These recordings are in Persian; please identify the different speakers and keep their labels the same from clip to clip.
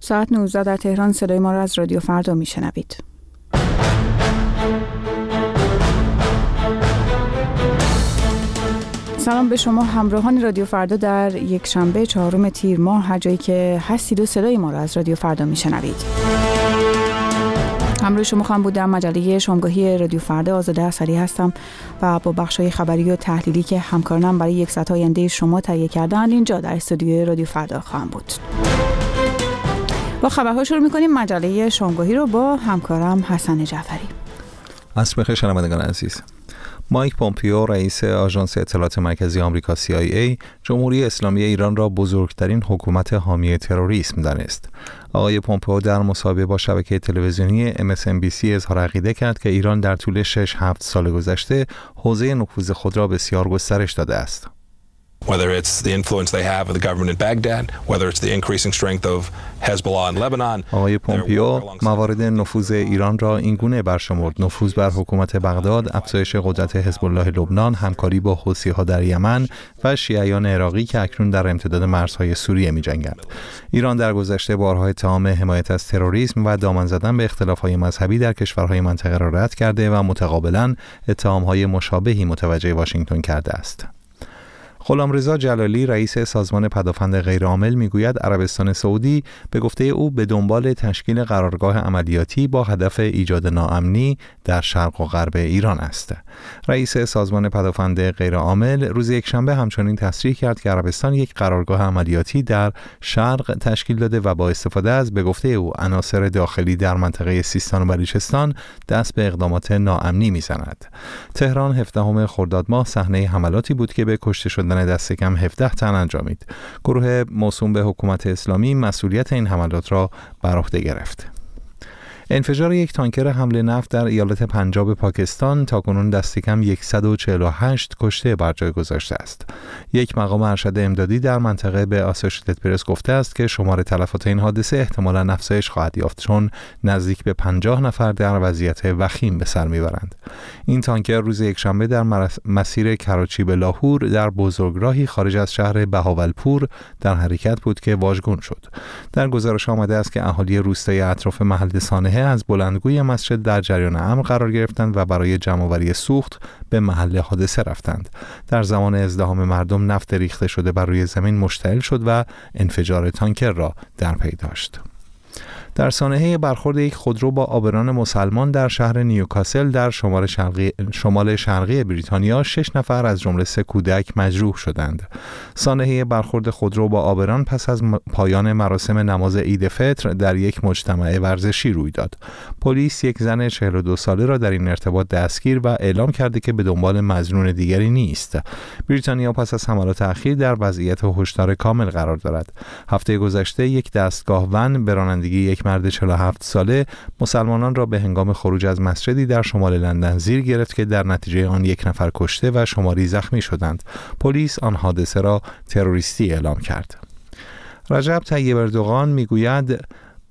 Speaker 1: ساعت 19 در تهران صدای ما را از رادیو فردا میشنوید. سلام به شما همراهان رادیو فردا در یک شنبه 4 تیر ماه، هر جایی که هستید و صدای ما را از رادیو فردا میشنوید. همراه شما خواهم بود در مجله شامگاهی رادیو فردا. آزاده اصلی هستم و با بخش‌های خبری و تحلیلی که همکارانم برای یک ساعت آینده شما تهیه کردند اینجا در استودیوی رادیو فردا خواهم بود. با خبرها شروع می‌کنیم مجله شامگاهی رو با همکارم حسن جعفری.
Speaker 2: عصر بخیر شنوندگان عزیز. مایک پومپیو رئیس آژانس اطلاعات مرکزی آمریکا CIA جمهوری اسلامی ایران را بزرگترین حکومت حامی تروریسم دانست. آقای پومپیو در مصاحبه با شبکه تلویزیونی MSNBC اظهار عقیده کرد که ایران در طول 6-7 سال گذشته حوزه نفوذ خود را بسیار گسترش داده است.
Speaker 3: Whether it's the influence they have of the government in Baghdad, whether it's the increasing strength of Hezbollah in Lebanon.
Speaker 2: آقای پومپیو موارد نفوذ ایران را اینگونه برشمرد: نفوذ بر حکومت بغداد، افزایش قدرت حزب الله لبنان، همکاری با حوثی‌ها در یمن و شیعیان عراقی که اکنون در امتداد مرزهای سوریه می‌جنگند. ایران در گذشته بارها اتهام حمایت از تروریسم و دامن زدن به اختلاف‌های مذهبی در کشورهای منطقه را رد کرده و متقابلاً اتهام‌های مشابهی متوجه واشنگتن کرده است. غلامرضا جلالی رئیس سازمان پدافند غیرعامل میگوید عربستان سعودی به گفته او به دنبال تشکیل قرارگاه عملیاتی با هدف ایجاد ناامنی در شرق و غرب ایران است. رئیس سازمان پدافند غیرعامل روز یکشنبه همچنین تصریح کرد که عربستان یک قرارگاه عملیاتی در شرق تشکیل داده و با استفاده از به گفته او عناصر داخلی در منطقه سیستان و بلوچستان دست به اقدامات ناامنی میزند. تهران 17 خرداد ماه صحنه حملاتی بود که به کشته شدن دست کم 17 تن انجامید. گروه موسوم به حکومت اسلامی مسئولیت این حملات را بر عهده گرفت. انفجار یک تانکر حمل نفت در ایالت پنجاب پاکستان تاکنون دست کم 148 کشته بر جای گذاشته است. یک مقام ارشد امدادی در منطقه به آسوشیتد پرس گفته است که شمار تلفات این حادثه احتمالاً افزایش خواهد یافت، چون نزدیک به 50 نفر در وضعیت وخیم به سر میبرند. این تانکر روز یکشنبه در مسیر کراچی به لاهور در بزرگراهی خارج از شهر بهاولپور در حرکت بود که واژگون شد. در گزارش آمده است که اهالی روستای اطراف محل سانحه از بلندگوی مسجد در جریان امر قرار گرفتند و برای جمع‌آوری سوخت به محل حادثه رفتند. در زمان ازدحام مردم نفت ریخته شده بر روی زمین مشتعل شد و انفجار تانکر را در پی داشت. در سانحه برخورد یک خودرو با آبران مسلمان در شهر نیوکاسل در شمال شرقی بریتانیا 6 نفر از جمله 3 کودک مجروح شدند. سانحه برخورد خودرو با آبران پس از پایان مراسم نماز عید فطر در یک مجتمع ورزشی روی داد. پلیس یک زن 42 ساله را در این ارتباط دستگیر و اعلام کرده که به دنبال مظنون دیگری نیست. بریتانیا پس از حملات اخیر در وضعیت هشدار کامل قرار دارد. هفته گذشته یک دستگاه ون به رانندگی یک مرد 47 ساله مسلمانان را به هنگام خروج از مسجدی در شمال لندن زیر گرفت که در نتیجه آن 1 نفر کشته و شماری زخمی شدند. پلیس آن حادثه را تروریستی اعلام کرد. رجب طیب اردوغان میگوید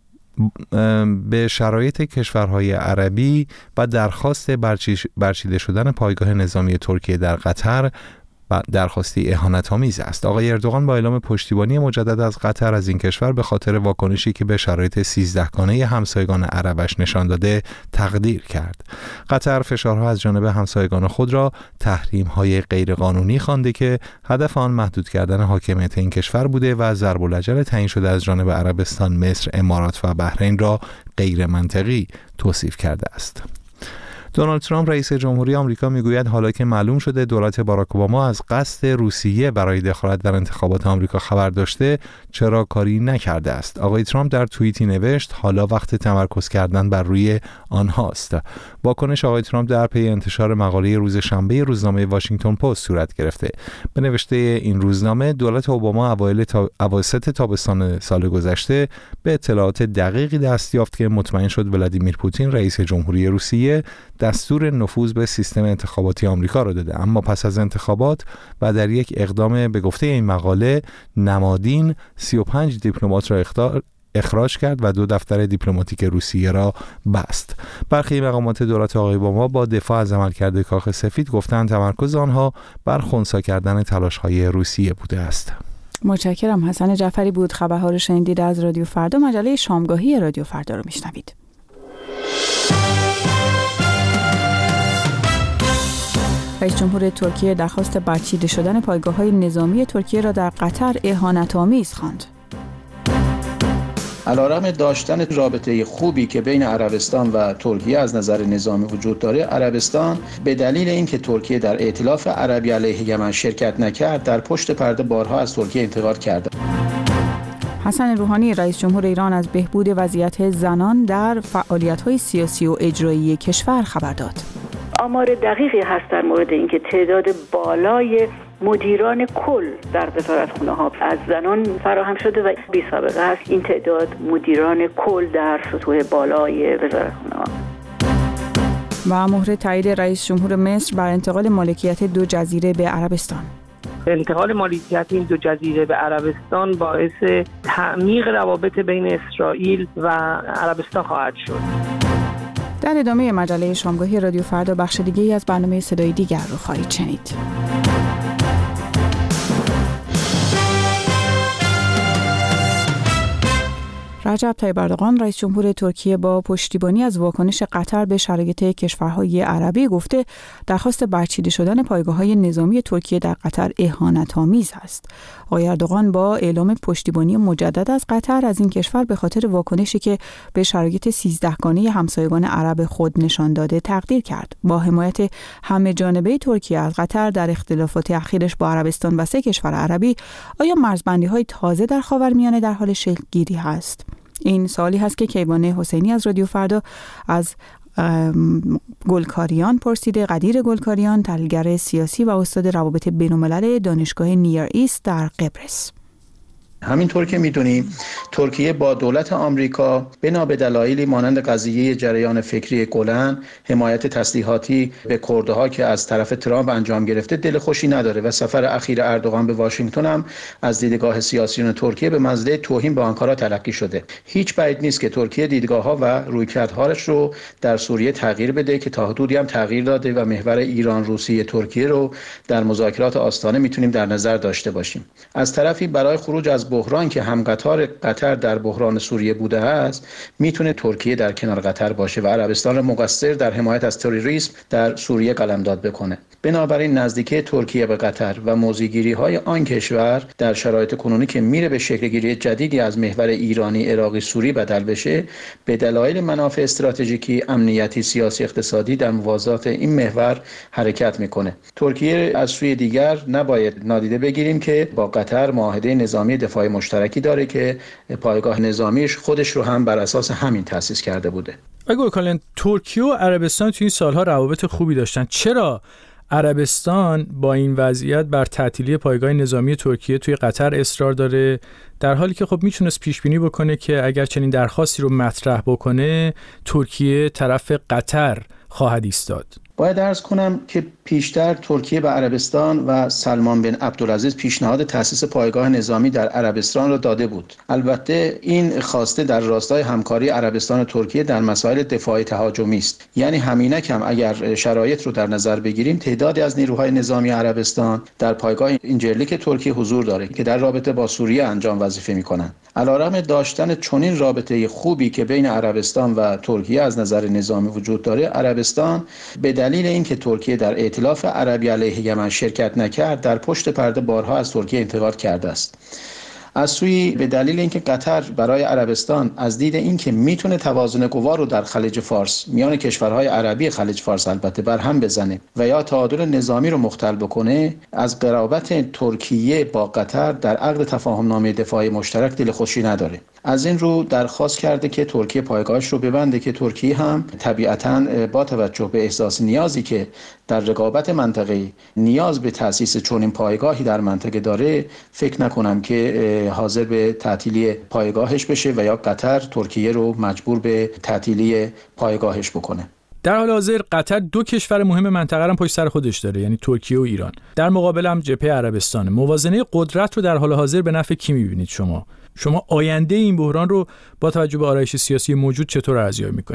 Speaker 2: به شرایط کشورهای عربی و درخواست برچیده شدن پایگاه نظامی ترکیه در قطر و درخواستی اهانت‌آمیز است. آقای اردوغان با اعلام پشتیبانی مجدد از قطر از این کشور به خاطر واکنشی که به شرایط 13گانه همسایگان عربش نشان داده تقدیر کرد. قطر فشارها از جانب همسایگان خود را تحریم‌های غیرقانونی خوانده که هدف آن محدود کردن حاکمیت این کشور بوده و ضرب العجل تعیین شده از جانب عربستان، مصر، امارات و بحرین را غیر منطقی توصیف کرده است. دونالد ترامپ رئیس جمهوری آمریکا میگوید حالا که معلوم شده دولت باراک اوباما از قصد روسیه برای دخالت در انتخابات آمریکا خبر داشته، چرا کاری نکرده است. آقای ترامپ در توییتی نوشت حالا وقت تمرکز کردن بر روی آنهاست. واکنش آقای ترامپ در پی انتشار مقاله روز شنبه روزنامه واشنگتن پست صورت گرفته. به نوشته این روزنامه دولت اوباما اواسط تابستان سال گذشته به اطلاعات دقیقی دست یافت که مطمئن شد ولادیمیر پوتین رئیس جمهوری روسیه دستور نفوذ به سیستم انتخاباتی آمریکا را داده، اما پس از انتخابات و در یک اقدام به گفته این مقاله نمادین 35 دیپلمات را اخراج کرد و 2 دفتر دیپلماتیک روسیه را بست. برخی مقامات دولت آقای اوباما با دفاع از عملکرد کاخ سفید گفتند تمرکز آنها بر خنثی کردن تلاش‌های روسیه بوده است.
Speaker 1: متشکرم. حسن جعفری بود. خبرها رو شنیدید از رادیو فردا. مجله شامگاهی رادیو فردا رو میشنوید. رئیس جمهور ترکیه درخواست برچیده شدن پایگاه‌های نظامی ترکیه را در قطر اهانت‌آمیز خواند.
Speaker 4: علیرغم داشتن رابطه خوبی که بین عربستان و ترکیه از نظر نظامی وجود داره، عربستان به دلیل اینکه ترکیه در ائتلاف عربی علیه یمن شرکت نکرد، در پشت پرده بارها از ترکیه انتقاد کرده.
Speaker 1: حسن روحانی رئیس جمهور ایران از بهبود وضعیت زنان در فعالیت‌های سیاسی و اجرایی کشور خبر داد.
Speaker 5: آمار دقیقی هست در مورد اینکه تعداد بالای مدیران کل در وزارتخانه‌ها از زنان فراهم شده و بی سابقه است این تعداد مدیران کل در سطوح بالای وزارتخانه‌ها.
Speaker 1: و مهر تایید رئیس جمهور مصر بر انتقال مالکیت 2 جزیره به عربستان.
Speaker 6: انتقال مالکیت این 2 جزیره به عربستان باعث تعمیق روابط بین اسرائیل و عربستان خواهد شد.
Speaker 1: در ادامه مجله شامگاهی رادیو فردا بخش دیگه‌ای از برنامه صدای دیگر رو خواهید شنید. رجب طیب اردوغان رئیس جمهور ترکیه با پشتیبانی از واکنش قطر به شرایط کشورهای عربی گفته درخواست برچیده شدن پایگاه‌های نظامی ترکیه در قطر اهانت‌آمیز است. آقای اردوغان با اعلام پشتیبانی مجدد از قطر از این کشور به خاطر واکنشی که به شرایط 13گانه همسایگان عرب خود نشان داده تقدیر کرد. با حمایت همه جانبه ترکیه از قطر در اختلافات اخیرش با عربستان و 3 کشور عربی، آیا مرزبندی‌های تازه در خاورمیانه در حال شکل‌گیری است؟ این سوالی هست که کیوان حسینی از رادیو فردا از گلکاریان پرسیده. قدیر گلکاریان، تحلیلگر سیاسی و استاد روابط بین‌الملل دانشگاه نیر ایست در قبرس.
Speaker 4: همینطور که میدونیم ترکیه با دولت آمریکا بنا به دلایلی مانند قضیه جریان فکری گلن، حمایت تسلیحاتی به کردها که از طرف ترامپ انجام گرفته دلخوشی نداره و سفر اخیر اردوغان به واشنگتن هم از دیدگاه سیاسیون ترکیه به منزله توهین به آنکارا تلقی شده. هیچ بعید نیست که ترکیه دیدگاه‌ها و رویکردهاش رو در سوریه تغییر بده که تا حدودی هم تغییر داده و محور ایران روسیه ترکیه رو در مذاکرات آستانه میتونیم در نظر داشته باشیم. از طرفی برای خروج از بحران که همقطار قطر در بحران سوریه بوده است، میتونه ترکیه در کنار قطر باشه و عربستان را مقصر در حمایت از تروریسم در سوریه قلمداد بکنه. بنابراین نزدیکی ترکیه به قطر و موضع‌گیری‌های آن کشور در شرایط کنونی که میره به شکل‌گیری جدیدی از محور ایرانی، عراقی، سوری بدل بشه، به دلایل منافع استراتژیکی، امنیتی، سیاسی، اقتصادی در موازات این محور حرکت میکنه. ترکیه از سوی دیگر نباید نادیده بگیریم که با قطر معاهده نظامی دفاعی مشترکی داره که پایگاه نظامیش خودش رو هم بر اساس همین تأسیس کرده بوده.
Speaker 7: اگه کلن ترکیه و عربستان توی این سالها روابط خوبی داشتن، چرا عربستان با این وضعیت بر تعطیلی پایگاه نظامی ترکیه توی قطر اصرار داره، در حالی که خب میتونست پیش بینی بکنه که اگر چنین درخواستی رو مطرح بکنه ترکیه طرف قطر خواهد ایستاد؟
Speaker 4: باید عرض کنم که پیشتر ترکیه به عربستان و سلمان بن عبدالعزیز پیشنهاد تأسیس پایگاه نظامی در عربستان را داده بود. البته این خواسته در راستای همکاری عربستان و ترکیه در مسائل دفاعی تهاجمی است. یعنی همینک هم اگر شرایط رو در نظر بگیریم، تعدادی از نیروهای نظامی عربستان در پایگاه اینجرلیک ترکیه حضور داره که در رابطه با سوریه انجام وظیفه می‌کنند. علیرغم داشتن چنین رابطه خوبی که بین عربستان و ترکیه از نظر نظامی وجود داره، عربستان به دلیل اینکه ترکیه در ائتلاف عربی علیه یمن شرکت نکرد، در پشت پرده بارها از ترکیه انتقاد کرده است. از سوی به دلیل اینکه قطر برای عربستان از دید اینکه میتونه توازن قوا رو در خلیج فارس میان کشورهای عربی خلیج فارس البته برهم بزنه و یا تعادل نظامی رو مختل بکنه، از قرابت ترکیه با قطر در عقد تفاهمنامه دفاعی مشترک دلخوشی نداره. از این رو درخواست کرده که ترکیه پایگاهش رو ببنده که ترکیه هم طبیعتاً با توجه به احساس نیازی که در رقابت منطقه‌ای نیاز به تأسیس چنین پایگاهی در منطقه داره، فکر نکنم که حاضر به تعطیلی پایگاهش بشه و یا قطر ترکیه رو مجبور به تعطیلی پایگاهش بکنه.
Speaker 7: در حال حاضر قطر 2 کشور مهم منطقه را پشت سر خودش داره، یعنی ترکیه و ایران. در مقابل هم جبهه عربستان. موازنه قدرت رو در حال حاضر به نفع کی می‌بینید شما آینده این بحران رو با توجه به آرایش سیاسی موجود چطور ارزیابی می‌کنید؟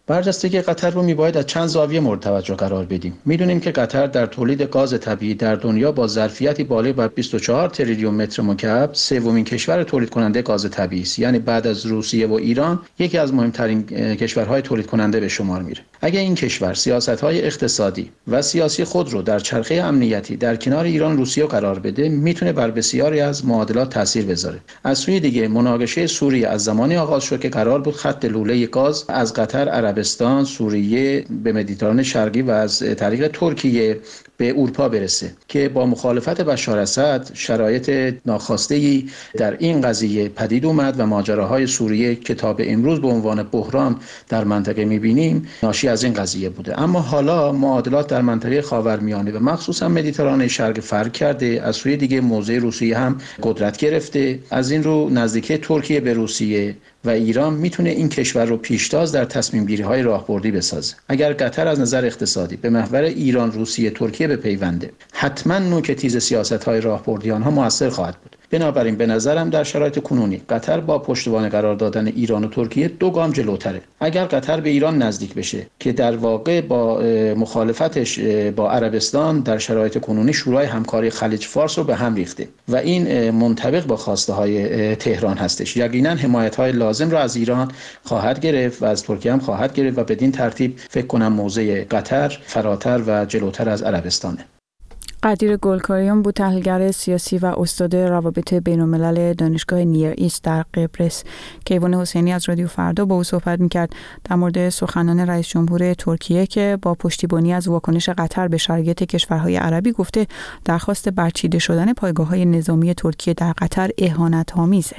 Speaker 4: برجستگی قطر رو میباید از چند زاویه مورد توجه قرار بدیم. میدونیم که قطر در تولید گاز طبیعی در دنیا با ظرفیتی بالغ بر 24 تریلیون متر مکعب سومین کشور تولید کننده گاز طبیعی است. یعنی بعد از روسیه و ایران یکی از مهمترین کشورهای تولید کننده به شمار میره. اگر این کشور سیاست‌های اقتصادی و سیاسی خود رو در چرخه امنیتی در کنار ایران روسیه قرار بده، میتونه بر بسیاری از معادلات تاثیر بذاره. از سوی دیگه مناقشه سوریه از زمانی آغاز شد که قرار بود خط لوله گاز از قطر، عربستان، سوریه به مدیترانه شرقی و از طریق ترکیه به اروپا برسه که با مخالفت بشار اسد شرایط ناخواسته در این قضیه پدید اومد و ماجراهای سوریه که تا به امروز به عنوان بحران در منطقه می‌بینیم ناشی از این قضیه بوده. اما حالا معادلات در منطقه خاورمیانه و مخصوصا مدیترانه شرقی فرق کرده. از سوی دیگه موضع روسیه هم قدرت گرفته. از این رو نزدیکی ترکیه به روسیه و ایران میتونه این کشور رو پیشتاز در تصمیم گیری های راهبردی بسازه. اگر قطر از نظر اقتصادی به محور ایران، روسیه، ترکیه بپیونده، حتما نوک تیز سیاست های راهبردی آنها موثر خواهد بود. بنابراین به نظرم در شرایط کنونی قطر با پشتوانه قرار دادن ایران و ترکیه 2 گام جلوتره. اگر قطر به ایران نزدیک بشه که در واقع با مخالفتش با عربستان در شرایط کنونی شورای همکاری خلیج فارس رو به هم ریخته و این منطبق با خواسته های تهران هستش، یقینا حمایت های لازم رو از ایران خواهد گرفت و از ترکیه هم خواهد گرفت و بدین ترتیب فکر کنم موضع قطر فراتر و جلوتر از عربستانه.
Speaker 1: قدیر گلکاریان بود، تحلیلگر سیاسی و استاد روابط بین‌الملل دانشگاه نیر ایست در قبرس. کیوان حسینی از رادیو فردا با او صحبت می‌کرد در مورد سخنان رئیس جمهور ترکیه که با پشتیبانی از واکنش قطر به شرایط کشورهای عربی گفته درخواست برچیده شدن پایگاه‌های نظامی ترکیه در قطر اهانت‌آمیزه.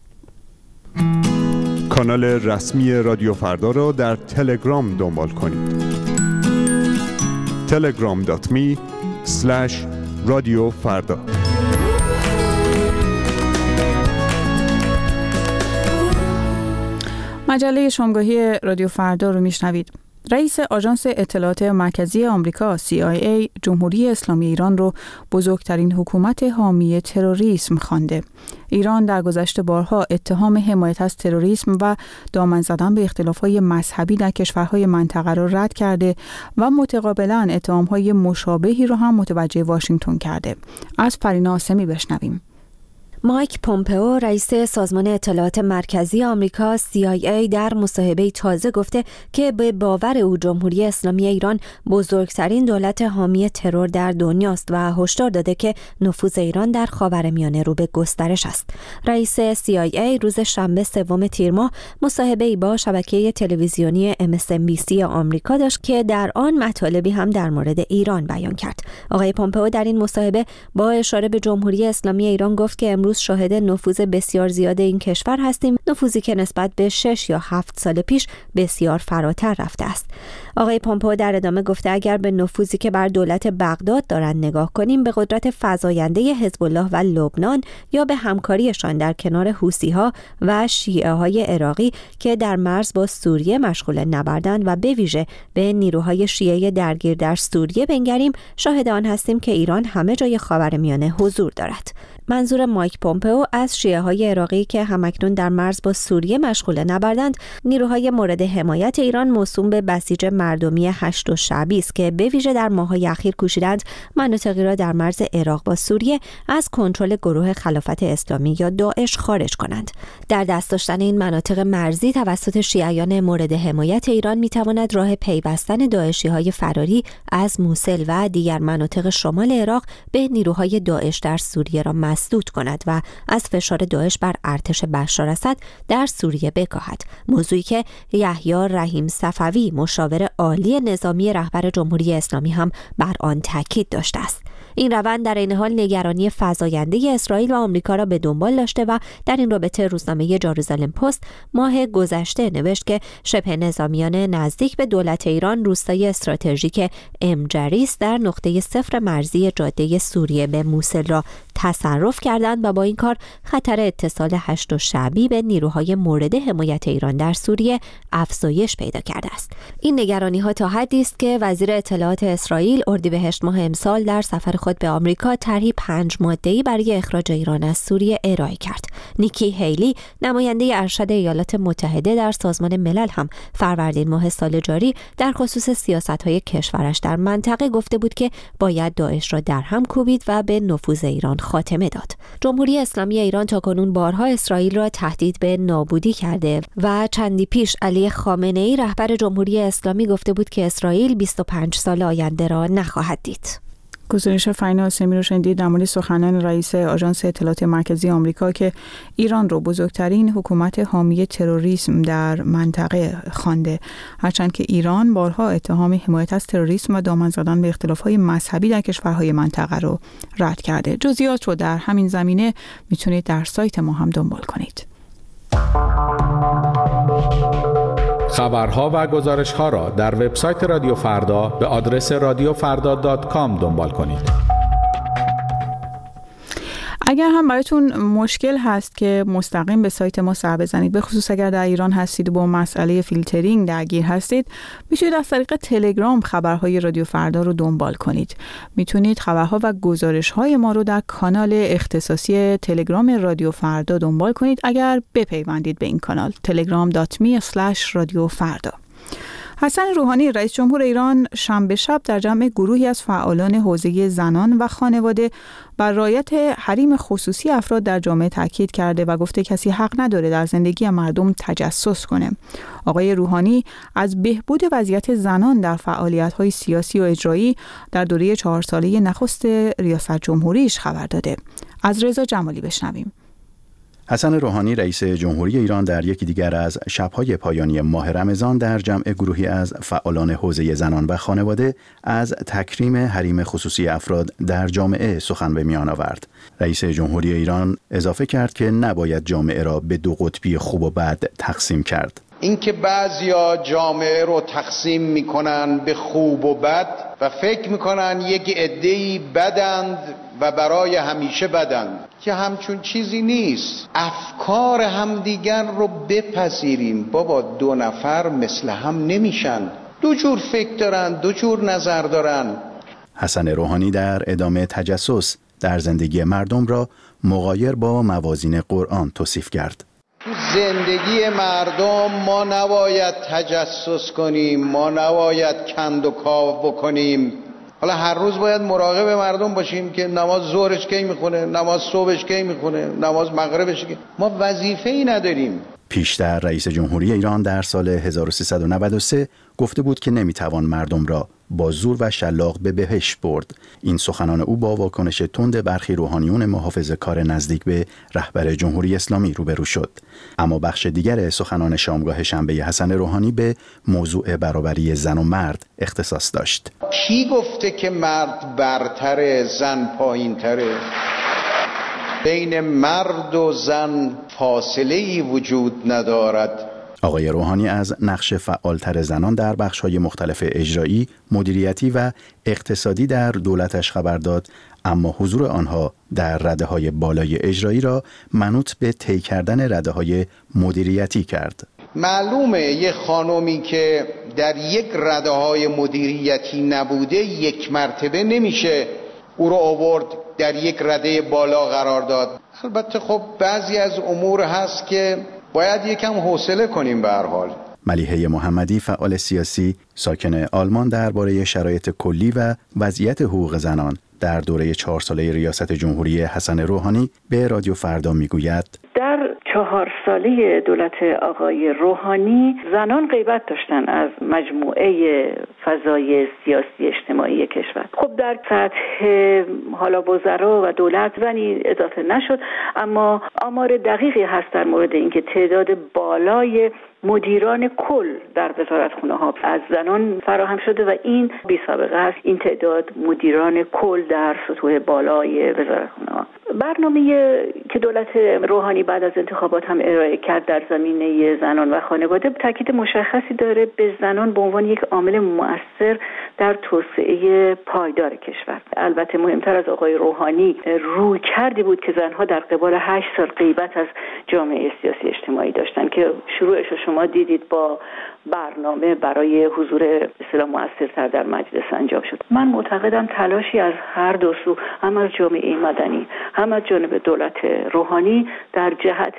Speaker 8: کانال رسمی رادیو فردا را در تلگرام دنبال کنید. telegram.me/رادیو فردا.
Speaker 1: مجله شامگاهی رادیو فردا رو میشنوید. رئیس آژانس اطلاعات مرکزی آمریکا CIA جمهوری اسلامی ایران رو بزرگترین حکومت حامی تروریسم خوانده. ایران در گذشته بارها اتهام حمایت از تروریسم و دامن زدن به اختلافات مذهبی در کشورهای منطقه را رد کرده و متقابلا اتهام‌های مشابهی را هم متوجه واشنگتن کرده. از پرینا آسمی بشنویم.
Speaker 9: مایک پومپئو رئیس سازمان اطلاعات مرکزی آمریکا CIA در مصاحبه تازه گفته که به باور او جمهوری اسلامی ایران بزرگترین دولت حامی ترور در دنیاست و هشدار داده که نفوذ ایران در خاورمیانه رو به گسترش است. رئیس CIA روز شنبه 3 تیر ماه مصاحبه‌ای با شبکه تلویزیونی MSNBC آمریکا داشت که در آن مطالبی هم در مورد ایران بیان کرد. آقای پومپئو در این مصاحبه با اشاره به جمهوری اسلامی ایران گفت که امروز شاهد نفوذ بسیار زیاد این کشور هستیم، نفوذی که نسبت به 6 یا 7 سال پیش بسیار فراتر رفته است. آقای پومپئو در ادامه گفته اگر به نفوذی که بر دولت بغداد دارند نگاه کنیم، به قدرت فزاینده حزب الله و لبنان یا به همکاریشان در کنار حوثی‌ها و شیعه‌های عراقی که در مرز با سوریه مشغول نبردند و به ویژه به نیروهای شیعه درگیر در سوریه بنگریم، شاهد آن هستیم که ایران همه جای خاورمیانه حضور دارد. منظور مایک پومپئو از شیعه‌های عراقی که همکنون در مرز با سوریه مشغول نبردند، نیروهای مورد حمایت ایران موسوم به بسیج مردمی هشت شعبی است که به ویژه در ماه‌های اخیر کوشیدند مناطقی را در مرز عراق با سوریه از کنترل گروه خلافت اسلامی یا داعش خارج کنند. در دست داشتن این مناطق مرزی توسط شیعیان مورد حمایت ایران می‌تواند راه پیوستن داعشی‌های فراری از موصل و دیگر مناطق شمال عراق به نیروهای داعش در سوریه را مسدود کند و از فشار داعش بر ارتش بشار اسد در سوریه بکاهد. موضوعی که یحیی رحیم صفوی مشاور عالی نظامی رهبر جمهوری اسلامی هم بر آن تاکید داشته است. این روند در این حال نگرانی فزاینده اسرائیل و آمریکا را به دنبال داشته و در این رابطه روزنامه جروزالم پست ماه گذشته نوشت که شبه نظامیان نزدیک به دولت ایران روستای استراتژیک امجریس در نقطه صفر مرزی جاده سوریه به موصل را تصرف کردند و با این کار خطر اتصال هشت شعبی به نیروهای مورد حمایت ایران در سوریه افزایش پیدا کرده است. این نگرانی‌ها تا حدی است که وزیر اطلاعات اسرائیل اردیبهشت ماه امسال در سفر خود به آمریکا طرحی 5 ماده‌ای برای اخراج ایران از سوریه ارائه کرد. نیکی هیلی نماینده ارشد ایالات متحده در سازمان ملل هم فروردین ماه سال جاری در خصوص سیاست‌های کشورش در منطقه گفته بود که باید داعش را در هم کوبید و به نفوذ ایران خاتمه داد. جمهوری اسلامی ایران تاکنون بارها اسرائیل را تهدید به نابودی کرده و چندی پیش علی خامنه‌ای رهبر جمهوری اسلامی گفته بود که اسرائیل 25 سال آینده را نخواهد دید.
Speaker 1: گزارش فاینا آسمی رو شنیدید در مورد سخنان رئیس آژانس اطلاعات مرکزی آمریکا که ایران رو بزرگترین حکومت حامی تروریسم در منطقه خوانده، هرچند که ایران بارها اتهام حمایت از تروریسم و دامن زدن به اختلاف‌های مذهبی در کشورهای منطقه رو رد کرده. جزئیات رو در همین زمینه میتونید در سایت ما هم دنبال کنید.
Speaker 10: خبرها و گزارش‌ها را در وبسایت رادیو فردا به آدرس radiofarda.com دنبال کنید.
Speaker 1: اگر هم براتون مشکل هست که مستقیم به سایت ما سر بزنید، به خصوص اگر در ایران هستید و با مسئله فیلترینگ درگیر هستید، میتونید از طریق تلگرام خبرهای رادیو فردا رو دنبال کنید. میتونید خبرها و گزارش‌های ما رو در کانال اختصاصی تلگرام رادیو فردا دنبال کنید اگر بپیوندید به این کانال telegram.me/radiofarda. حسن روحانی رئیس جمهور ایران شنبه شب در جمع گروهی از فعالان حوزه زنان و خانواده بر رعایت حریم خصوصی افراد در جامعه تاکید کرده و گفته کسی حق نداره در زندگی مردم تجسس کنه. آقای روحانی از بهبود وضعیت زنان در فعالیت‌های سیاسی و اجرایی در دوره 4 ساله نخست ریاست جمهوریش خبر داده. از رضا جمالی بشنویم.
Speaker 11: حسن روحانی رئیس جمهوری ایران در یکی دیگر از شب‌های پایانی ماه رمضان در جمع گروهی از فعالان حوزه زنان و خانواده از تکریم حریم خصوصی افراد در جامعه سخن به میان آورد. رئیس جمهوری ایران اضافه کرد که نباید جامعه را به دو قطبی خوب و بد تقسیم کرد.
Speaker 12: اینکه بعضیا جامعه رو تقسیم میکنن به خوب و بد و فکر میکنن یک عده‌ای بدند و برای همیشه بدند، که همچون چیزی نیست. افکار همدیگر رو بپذیریم. بابا 2 نفر مثل هم نمیشن، 2 جور فکر دارن، 2 جور نظر دارن.
Speaker 11: حسن روحانی در ادامه تجسس در زندگی مردم را مغایر با موازین قرآن توصیف کرد.
Speaker 12: تو زندگی مردم ما نباید تجسس کنیم، ما نباید کند و کاو بکنیم. حالا هر روز باید مراقب مردم باشیم که نماز ظهرش کی میخونه، نماز صبحش کی میخونه، نماز مغربش کی. ما وظیفه‌ای نداریم.
Speaker 11: پیشتر رئیس جمهوری ایران در سال 1393 گفته بود که نمیتوان مردم را با زور و شلاق به بهشت برد. این سخنان او با واکنش تند برخی روحانیون محافظه‌کار نزدیک به رهبر جمهوری اسلامی روبرو شد. اما بخش دیگر سخنان شامگاه شنبه حسن روحانی به موضوع برابری زن و مرد اختصاص داشت.
Speaker 12: کی گفته که مرد برتره، زن پایینتره؟ بین مرد و زن فاصله‌ای وجود ندارد.
Speaker 11: آقای روحانی از نقش فعالتر زنان در بخش‌های مختلف اجرایی، مدیریتی و اقتصادی در دولتش خبر داد، اما حضور آنها در رده‌های بالای اجرایی را منوط به طی کردن رده‌های مدیریتی کرد.
Speaker 12: معلومه یه خانومی که در یک رده‌های مدیریتی نبوده یک مرتبه نمیشه او رو آورد در یک رده بالا قرار داد. البته خب بعضی از امور هست که باید یکم حوصله کنیم. به هر حال
Speaker 11: ملیحه محمدی فعال سیاسی ساکن آلمان درباره شرایط کلی و وضعیت حقوق زنان در دوره 4 ساله ریاست جمهوری حسن روحانی به رادیو فردا میگوید:
Speaker 5: در 4 ساله دولت آقای روحانی زنان غیبت داشتن از مجموعه فضای سیاسی اجتماعی کشور. خب در سطح حالا وزرا و دولت زنی اضافه نشد، اما آمار دقیقی هست در مورد اینکه تعداد بالای مدیران کل در وزارتخانه‌ها از زنان فراهم شده و این بی سابقه است. این تعداد مدیران کل در سطوح بالای وزارتخانه‌ها برنامه که دولت روحانی بعد از انتخابات هم ارائه کرد در زمینه زنان و خانواده تاکید مشخصی داره به زنان به عنوان یک عامل مؤثر در توسعه پایدار کشور. البته مهمتر از آقای روحانی روی کردی بود که زنها در قبال 8 سال غیبت از جامعه سیاسی اجتماعی داشتن که شروعش رو شما دیدید با برنامه برای حضور اصطلاح مؤثرتر در مجلس انجام شد. من معتقدم تلاشی از هر دو سو، هم از جامعه مدنی هم از جانب دولت روحانی در جهت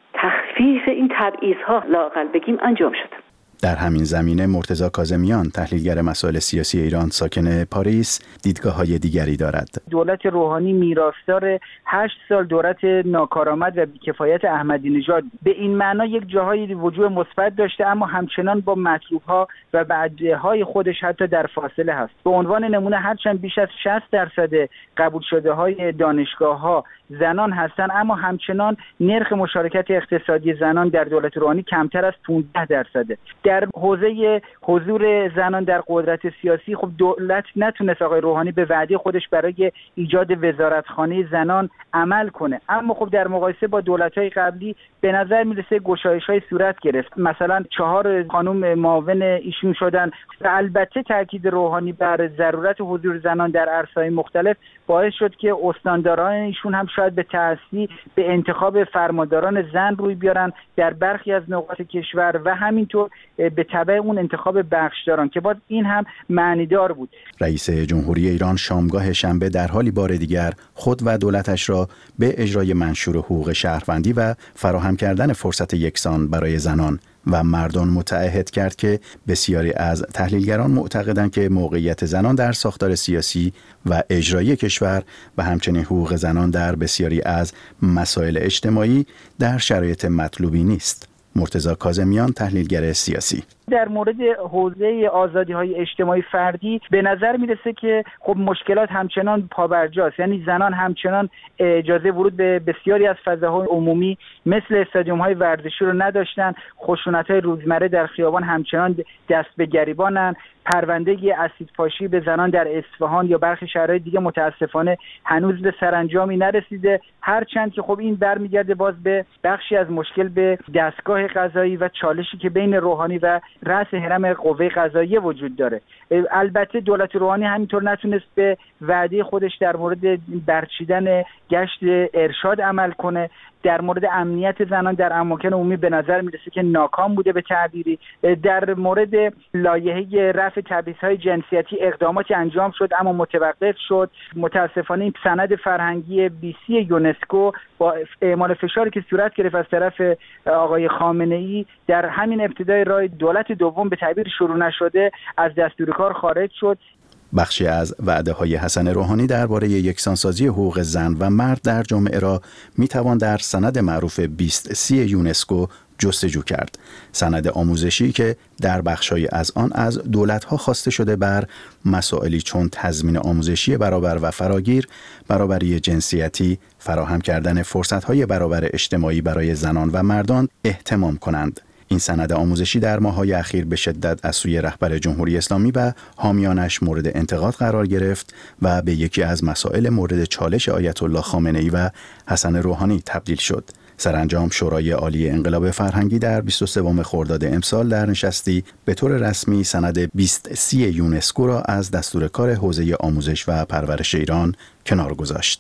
Speaker 5: تخفیف این تبعیض‌ها لااقل بگیم انجام شد.
Speaker 11: در همین زمینه مرتضی کاظمیان تحلیلگر مسائل سیاسی ایران ساکن پاریس دیدگاه‌های دیگری دارد.
Speaker 6: دولت روحانی میراثدار 8 سال دولت ناکارآمد و بی‌کفایت احمدی نژاد به این معنا یک جاهای وجوه مثبت داشته، اما همچنان با مطلوب‌ها و بعدهای خودش حتی در فاصله هست. به عنوان نمونه هرچند بیش از 60% قبول شده‌های دانشگاه‌ها زنان هستند، اما همچنان نرخ مشارکت اقتصادی زنان در دولت روحانی کمتر از 15%. در حوزه حضور زنان در قدرت سیاسی خب دولت نتونست آقای روحانی به وعده خودش برای ایجاد وزارتخانه زنان عمل کنه، اما خب در مقایسه با دولت‌های قبلی به نظر میرسه گشایش‌های صورت گرفت. مثلا 4 خانم معاون ایشون شدن و البته تاکید روحانی بر ضرورت حضور زنان در عرصه‌های مختلف باعث شد که استانداران ایشون هم شاید به تأثیر به انتخاب فرمانداران زن روی بیارن در برخی از نقاط کشور و همینطور به تبع اون انتخاب بخشداران که باز این هم معنیدار بود.
Speaker 11: رئیس جمهوری ایران شامگاه شنبه در حالی بار دیگر خود و دولتش را به اجرای منشور حقوق شهروندی و فراهم کردن فرصت یکسان برای زنان و مردان متعهد کرد که بسیاری از تحلیلگران معتقدند که موقعیت زنان در ساختار سیاسی و اجرایی کشور و همچنین حقوق زنان در بسیاری از مسائل اجتماعی در شرایط مطلوبی نیست. مرتضی کاظمیان تحلیلگر سیاسی:
Speaker 6: در مورد حوزه آزادی‌های اجتماعی فردی به نظر میرسه که خب مشکلات همچنان پابرجاست، یعنی زنان همچنان اجازه ورود به بسیاری از فضاهای عمومی مثل استادیوم‌های ورزشی رو نداشتن، خشونت‌های روزمره در خیابان همچنان دست به گریبانن، پرونده اسیدپاشی به زنان در اصفهان یا برخی شهرهای دیگه متاسفانه هنوز به سرانجامی نرسیده، هرچند که خب این برمیگرده باز به بخشی از مشکل به دستگاه قضایی و چالشی که بین روحانی و رأس هرم قوه قضاییه وجود داره. البته دولت روحانی همینطور نتونست به وعده خودش در مورد برچیدن گشت ارشاد عمل کنه. در مورد امنیت زنان در اماکن عمومی به نظر میرسه که ناکام بوده به تعبیری. در مورد لایحه رفع تبعیض‌های جنسیتی اقداماتی انجام شد اما متوقف شد. متاسفانه این سند فرهنگی 20 یونسکو با اعمال فشاری که صورت گرفت از طرف آقای خامنه‌ای در همین ابتدای راه دولت دوم به تعبیر شروع نشده از دستور کار خارج شد.
Speaker 11: بخشی از وعده‌های حسن روحانی درباره یکسانسازی حقوق زن و مرد در جامعه را می‌توان در سند معروف 20 یونسکو جستجو کرد. سند آموزشی که در بخش‌های از آن از دولت‌ها خواسته شده بر مسائلی چون تضمین آموزشی برابر و فراگیر، برابری جنسیتی، فراهم کردن فرصت‌های برابر اجتماعی برای زنان و مردان اهتمام کنند. این سند آموزشی در ماه‌های اخیر به شدت از سوی رهبر جمهوری اسلامی و حامیانش مورد انتقاد قرار گرفت و به یکی از مسائل مورد چالش آیت الله خامنه‌ای و حسن روحانی تبدیل شد. سرانجام شورای عالی انقلاب فرهنگی در 23 خرداد امسال در نشستی به طور رسمی سند 20 یونسکو را از دستور کار حوزه آموزش و پرورش ایران کنار گذاشت.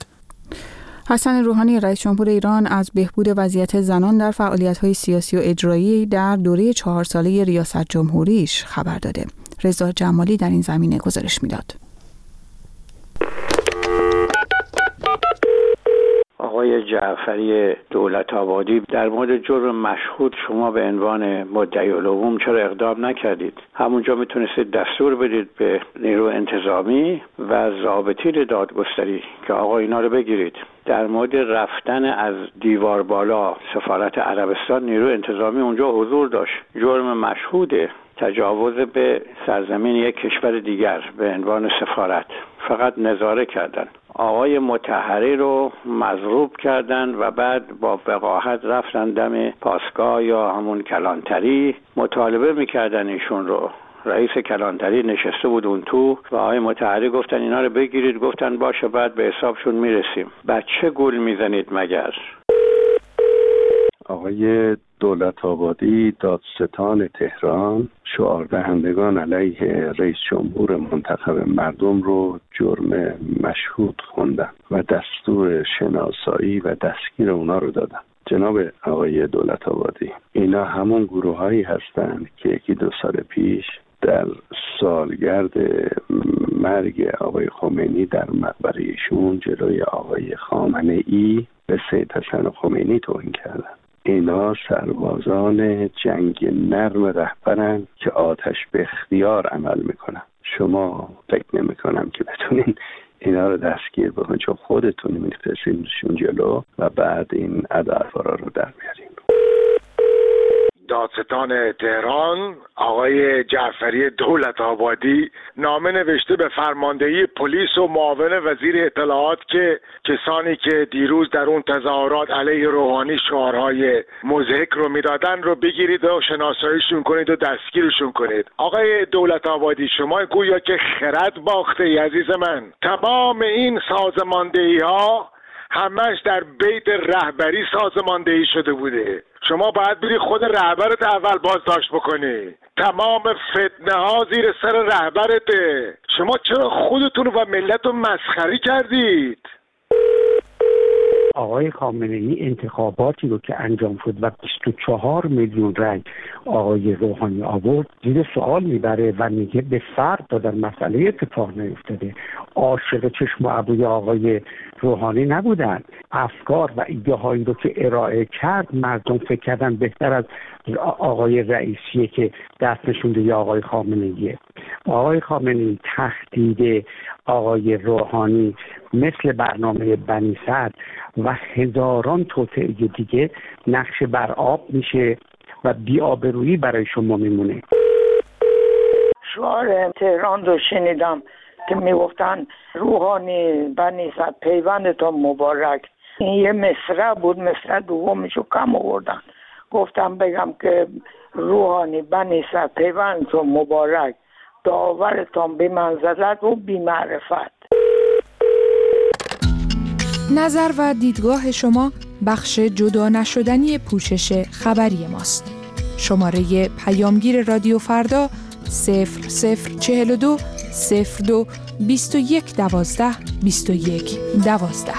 Speaker 1: حسن روحانی رئیس جمهور ایران از بهبود وضعیت زنان در فعالیت‌های سیاسی و اجرایی در دوره 4 ساله ریاست جمهوریش خبر داده. رضا جمالی در این زمینه گزارش میداد.
Speaker 13: آقای جعفری دولت آبادی، در مورد جرم مشهود شما به عنوان مدعی العموم چرا اقدام نکردید؟ همونجا میتونستید دستور بدید به نیرو انتظامی و ضابطین دادگستری که آقا اینا رو بگیرید. در مورد رفتن از دیوار بالا سفارت عربستان، نیرو انتظامی اونجا حضور داشت. جرم مشهوده، تجاوز به سرزمین یک کشور دیگر به عنوان سفارت، فقط نظاره کردن. آقای مطهری رو مضروب کردن و بعد با وقاحت رفتن دم پاسگاه یا همون کلانتری مطالبه میکردن ایشون رو رئیس کلانتری نشسته بود اون تو و آقای مطهری گفتن اینا رو بگیرید، گفتن باشه بعد به حسابشون میرسیم. بچه گول میزنید مگر؟
Speaker 14: آقای دولت آبادی دادستان تهران شعار دهندگان علیه رئیس جمهور منتخب مردم رو جرم مشهود خوندن و دستور شناسایی و دستگیر اونا رو دادن. جناب آقای دولت آبادی، اینا همون گروه هایی هستند که 1-2 سال پیش در سالگرد مرگ آقای خمینی در مقبره ایشون جلوی آقای خامنه‌ای به سید حسن خمینی توهین کردن. اینا سربازان جنگ نرم رهبرن که آتش به اختیار عمل میکنن. شما فکر نمیکنم که بتونین اینا رو دستگیر بکنین، چون خودتون میفرستینشون جلو و بعد این ادعاها رو در بیارین.
Speaker 15: دادستان تهران آقای جعفری دولت آبادی نامه نوشته به فرماندهی پلیس و معاون وزیر اطلاعات که کسانی که دیروز در اون تظاهرات علیه روحانی شعارهای مضحک رو میدادن رو بگیرید و شناساییشون کنید و دستگیرشون کنید. آقای دولت آبادی، شما گویا که خرد باخته ای عزیز من. تمام این سازماندهی ها همش در بیت رهبری سازماندهی شده بوده. شما باید بری خود رهبرت اول بازداشت بکنی. تمام فتنه ها زیر سر رهبرته. شما چرا خودتون و ملت رو مسخره کردید؟
Speaker 16: آقای خامنه‌ای انتخاباتی رو که انجام شد و 24 میلیون رای آقای روحانی آورد زیر سوال میبره و میگه به فرد دادن مسئله اتفاق نیفتاده. عاشق چشم و ابروی آقای روحانی نبودن. افکار و ایده هایی رو که ارائه کرد مردم فکر کردن بهتر از آقای رئیسیه که دست نشونده یا آقای خامنه‌ایه. آقای خامنه‌ای تهدید آقای روحانی مثل برنامه بنی صدر و هزاران توطئه دیگه نقش بر آب میشه و بی‌آبرویی برای شما میمونه.
Speaker 17: شعار تهران رو شنیدم که میگفتن روحانی بنی صدر پیوندتون مبارک. این یه مصرع بود، مصرع دومشو کم آوردن. گفتم بگم که روحانی بنی صدر پیوندتون مبارک، داورتان بی منزلت و بی معرفت.
Speaker 18: نظر و دیدگاه شما بخش جدا نشدنی پوشش خبری ماست. شماره پیامگیر رادیو فردا 0042 02 21 12 21 12.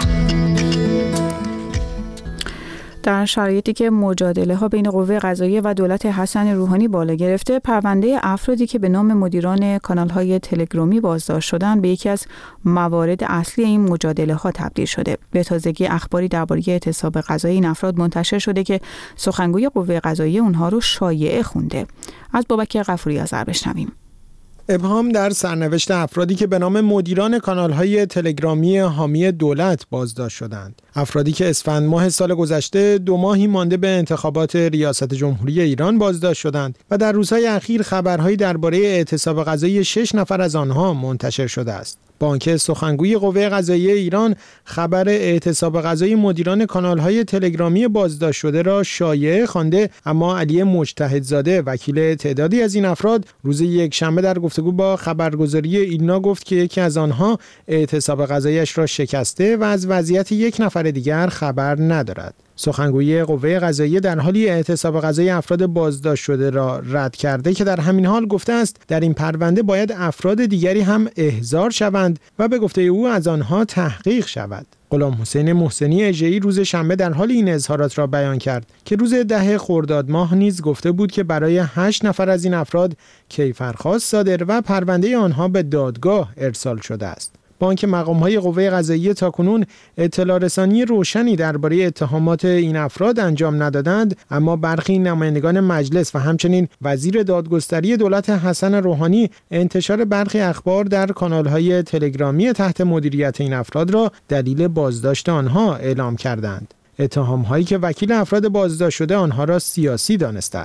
Speaker 1: در شرایطی که مجادله ها بین قوه قضاییه و دولت حسن روحانی بالا گرفته، پرونده افرادی که به نام مدیران کانال های تلگرامی بازداشت شدند به یکی از موارد اصلی این مجادله ها تبدیل شده. به تازگی اخباری درباره اعتصاب قضایی این افراد منتشر شده که سخنگوی قوه قضاییه اونها رو شایعه خونده. از بابک غفوری آذر بشنویم.
Speaker 19: ابهام در سرنوشت افرادی که به نام مدیران کانال‌های تلگرامی حامی دولت بازداشت شدند. افرادی که اسفند ماه سال گذشته 2 ماهی مانده به انتخابات ریاست جمهوری ایران بازداشت شدند و در روزهای اخیر خبرهایی درباره اعتصاب قضایی 6 نفر از آنها منتشر شده است. با آنکه سخنگوی قوه قضاییه ایران خبر اعتصاب قضایی مدیران کانال‌های تلگرامی بازداشت شده را شایعه خوانده، اما علی مجتهدزاده وکیل تعدادی از این افراد روز یکشنبه در گفتگو با خبرگزاری ایلنا گفت که یکی از آنها اعتصاب قضاییش را شکسته و از وضعیت یک نفر دیگر خبر ندارد. سخنگوی قوه قضاییه در حالی اعتصاب قضایی افراد بازداشت شده را رد کرده که در همین حال گفته است در این پرونده باید افراد دیگری هم احضار شوند و به گفته او از آنها تحقیق شود. غلام حسین محسنی اژه‌ای روز شنبه در حال این اظهارات را بیان کرد که روز 10 خرداد ماه نیز گفته بود که برای 8 نفر از این افراد کیفرخواست صادر و پرونده آنها به دادگاه ارسال شده است. با آنکه مقام‌های قوه قضاییه تاکنون اطلاع رسانی روشنی درباره اتهامات این افراد انجام ندادند، اما برخی نمایندگان مجلس و همچنین وزیر دادگستری دولت حسن روحانی انتشار برخی اخبار در کانال‌های تلگرامی تحت مدیریت این افراد را دلیل بازداشت آنها اعلام کردند. اتهام‌هایی که وکیل افراد بازداشت شده آنها را سیاسی دانسته است.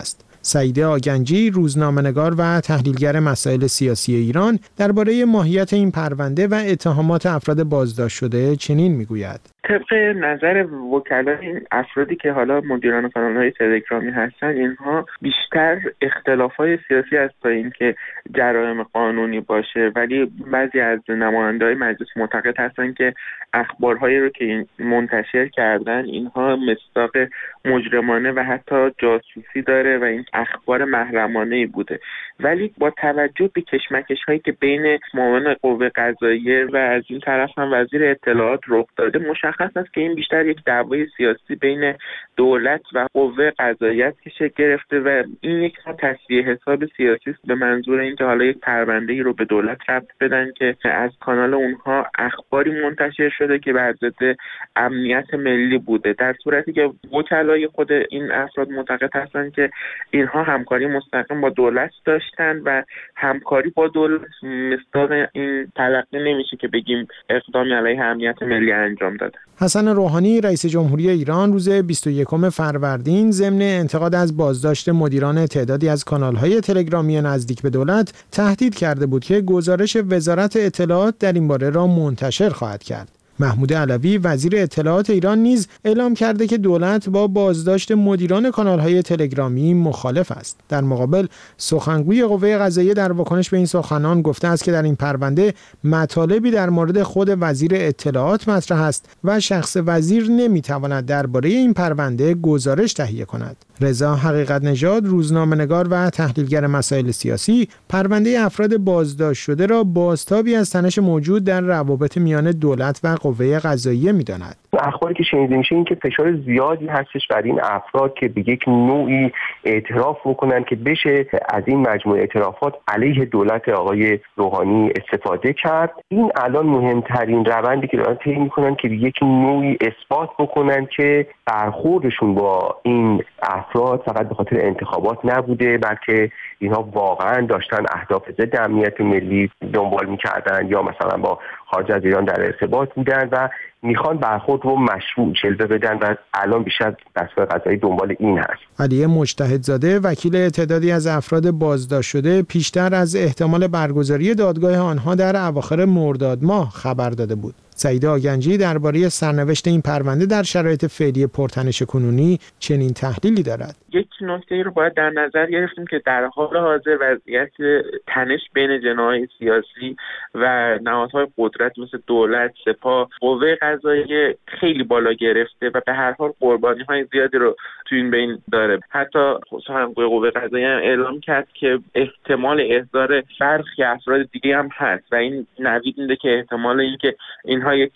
Speaker 19: سعیده آگنجی، روزنامه‌نگار و تحلیلگر مسائل سیاسی ایران، درباره ماهیت این پرونده و اتهامات افراد بازداشت شده چنین میگوید:
Speaker 20: طبق نظر وکلای این افرادی که حالا مدیران کانال‌های تلگرامی هستن، اینها بیشتر اختلاف‌های سیاسی است تا اینکه جرایم قانونی باشه، ولی بعضی از نماینده‌های مجلس معتقد هستن که اخبارهایی رو که منتشر کردن اینها مصداق مجرمانه و حتی جاسوسی داره و این اخبار محرمانه‌ای بوده. ولی با توجه به کشمکش‌هایی که بین معاون قوه قضاییه و از این طرف هم وزیر اطلاعات رخ داده، مشخص است که این بیشتر یک دعوای سیاسی بین دولت و قوه قضاییه است که شکل گرفته و این یک تصفیه حساب سیاسی است به منظور اینکه حالا یک پرونده‌ای رو به دولت ربط بدن که از کانال اونها اخباری منتشر شده که بر ضد امنیت ملی بوده، در صورتی که وکلای خود این افراد معتقد هستند که اینها همکاری مستقیم با دولت داشتن و همکاری با دولت مصداق این تلقی نمیشه که بگیم اقدامی علیه امنیت ملی انجام داده.
Speaker 19: حسن روحانی رئیس جمهوری ایران روز 21 فروردین ضمن انتقاد از بازداشت مدیران تعدادی از کانال‌های تلگرامی نزدیک به دولت تهدید کرده بود که گزارش وزارت اطلاعات در این باره را منتشر خواهد کرد. محمود علوی وزیر اطلاعات ایران نیز اعلام کرده که دولت با بازداشت مدیران کانال‌های تلگرامی مخالف است. در مقابل سخنگوی قوه قضاییه در واکنش به این سخنان گفته است که در این پرونده مطالبی در مورد خود وزیر اطلاعات مطرح است و شخص وزیر نمی‌تواند درباره این پرونده گزارش تهیه کند. رضا حقیقت نژاد، روزنامه‌نگار و تحلیلگر مسائل سیاسی، پرونده افراد بازداشت شده را بازتابی از تنش موجود در روابط میان دولت و قوه قضاییه می‌داند.
Speaker 21: اخباری که شنیده میشه این که فشار زیادی هستش بر این افراد که به یک نوعی اعتراف بکنن که بشه از این مجموعه اعترافات علیه دولت آقای روحانی استفاده کرد. این الان مهمترین روندی که دارن طی میکنن که به یک نوعی اثبات بکنن که برخوردشون با این افراد فقط به خاطر انتخابات نبوده، بلکه اینها واقعا داشتن اهداف ضد امنیت ملی دنبال میکردن یا مثلا با خارج از ایران در ارتباط بودن و میخوان برخورد رو مشروع جلوه بدن و الان بیشتر دستگاه قضایی دنبال این هست.
Speaker 19: علی مجتهدزاده وکیل تعدادی از افراد بازداشت شده پیشتر از احتمال برگزاری دادگاه آنها در اواخر مرداد ماه خبر داده بود. سعیده آگنجی درباره سرنوشت این پرونده در شرایط فعلی پرتنش کنونی چنین تحلیلی دارد.
Speaker 20: یک نکته رو باید در نظر گرفتیم که در حال حاضر وضعیت تنش بین جناح‌های سیاسی و نهادهای قدرت مثل دولت، سپاه، قوه قضاییه خیلی بالا گرفته و به هر حال قربانی‌های زیادی رو تو این بین داره. حتی سخنگوی قوه قضاییه هم اعلام کرد که احتمال احضار برخی افراد دیگه هم هست و این نوید میده که احتمال اینکه اینها یک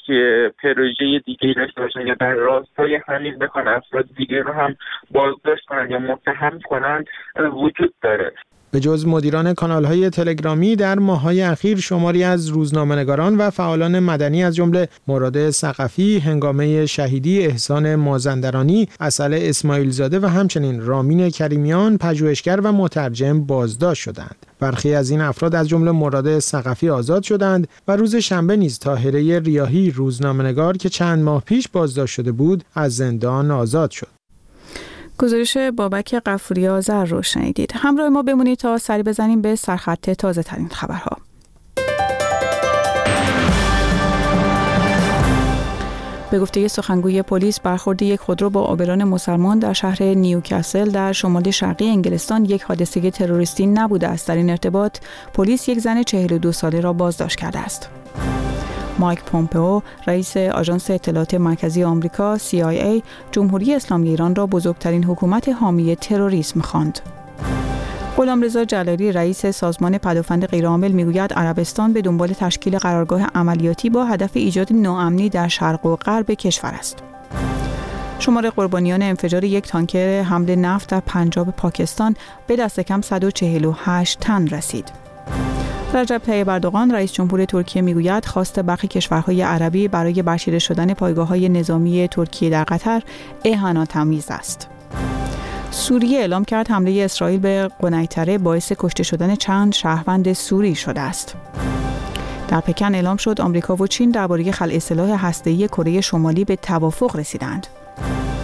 Speaker 20: پروژه دیگه داشته باشن یا در راستای همین بخوان افراد دیگه رو هم بازداشت کنن یا متهم کنن وجود داره.
Speaker 19: به جز مدیران کانال‌های تلگرامی در ماه‌های اخیر شماری از روزنامه‌نگاران و فعالان مدنی از جمله مراد ثقفی، هنگامه شهیدی احسان مازندرانی، عسل اسماعیل زاده و همچنین رامین کریمیان پژوهشگر و مترجم بازداشت شدند. برخی از این افراد از جمله مراد ثقفی آزاد شدند و روز شنبه نیز طاهره ریاحی روزنامه‌نگار که چند ماه پیش بازداشت شده بود از زندان آزاد شد.
Speaker 1: گزارش بابک غفوری آذر رو شنیدید. همراه ما بمونید تا سری بزنیم به سرخط تازه ترین خبرها. به گفته سخنگوی پلیس برخورد یک خودرو با آبران مسلمان در شهر نیوکاسل در شمال شرقی انگلستان یک حادثه تروریستی نبوده است. در این ارتباط پلیس یک زن 42 ساله را بازداشت کرده است. مایک پومپئو رئیس آژانس اطلاعات مرکزی آمریکا CIA جمهوری اسلامی ایران را بزرگترین حکومت حامی تروریسم خواند. غلامرضا جلالی رئیس سازمان پدافند غیرعامل میگوید عربستان به دنبال تشکیل قرارگاه عملیاتی با هدف ایجاد ناامنی در شرق و غرب کشور است. شمار قربانیان انفجار یک تانکر حمل نفت در پنجاب پاکستان به دست کم 148 تن رسید. رجب طیب اردوغان رئیس جمهور ترکیه میگوید خواست برخی کشورهای عربی برای برچیده شدن پایگاه‌های نظامی ترکیه در قطر اهانت‌آمیز است. سوریه اعلام کرد حمله اسرائیل به قنیطره باعث کشته شدن چند شهروند سوری شده است. در پکن اعلام شد آمریکا و چین درباره خلع سلاح هسته‌ای کره شمالی به توافق رسیدند.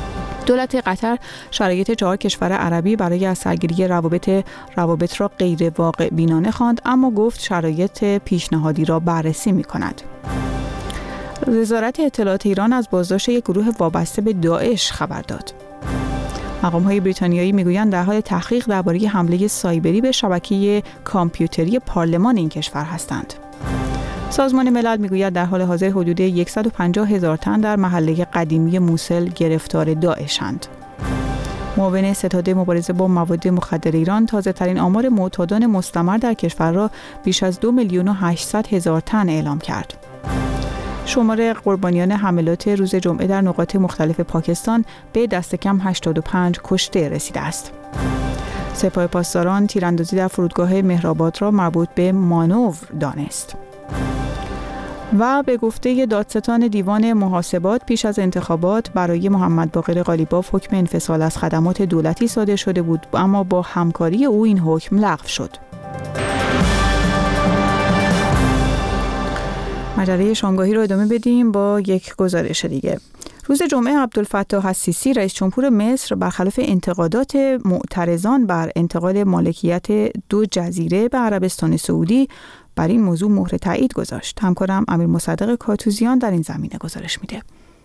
Speaker 1: دولت قطر شرایط 4 کشور عربی برای از سرگیری روابط را غیر واقع بینانه خواند، اما گفت شرایط پیشنهادی را بررسی می‌کند. وزارت اطلاعات ایران از بازداشت یک گروه وابسته به داعش خبر داد. مقام‌های بریتانیایی میگویند در حال تحقیق درباره حمله سایبری به شبکه کامپیوتری پارلمان این کشور هستند. سازمان ملل میگوید در حال حاضر حدود 150,000 تن در محله قدیمی موصل گرفتار داعش‌اند. معاون ستاد مبارزه با مواد مخدر ایران تازه‌ترین آمار معتادان مستمر در کشور را بیش از 2,800,000 تن اعلام کرد. شمار قربانیان حملات روز جمعه در نقاط مختلف پاکستان به دست کم 85 کشته رسیده است. سپاه پاسداران تیراندازی در فرودگاه مهرآباد را مربوط به مانور دانست. و به گفته دادستان دیوان محاسبات پیش از انتخابات برای محمد باقر قالیباف حکم انفصال از خدمات دولتی صادر شده بود، اما با همکاری او این حکم لغو شد. مجله شامگاهی رو ادامه بدیم با یک گزارش دیگه. روز جمعه عبدالفتاح السیسی رئیس جمهور مصر برخلاف انتقادات معترضان بر انتقال مالکیت 2 جزیره به عربستان سعودی بر این موضوع مهر تایید گذاشت. همکارم امیر مصدق کاتوزیان در این زمینه گزارش میده.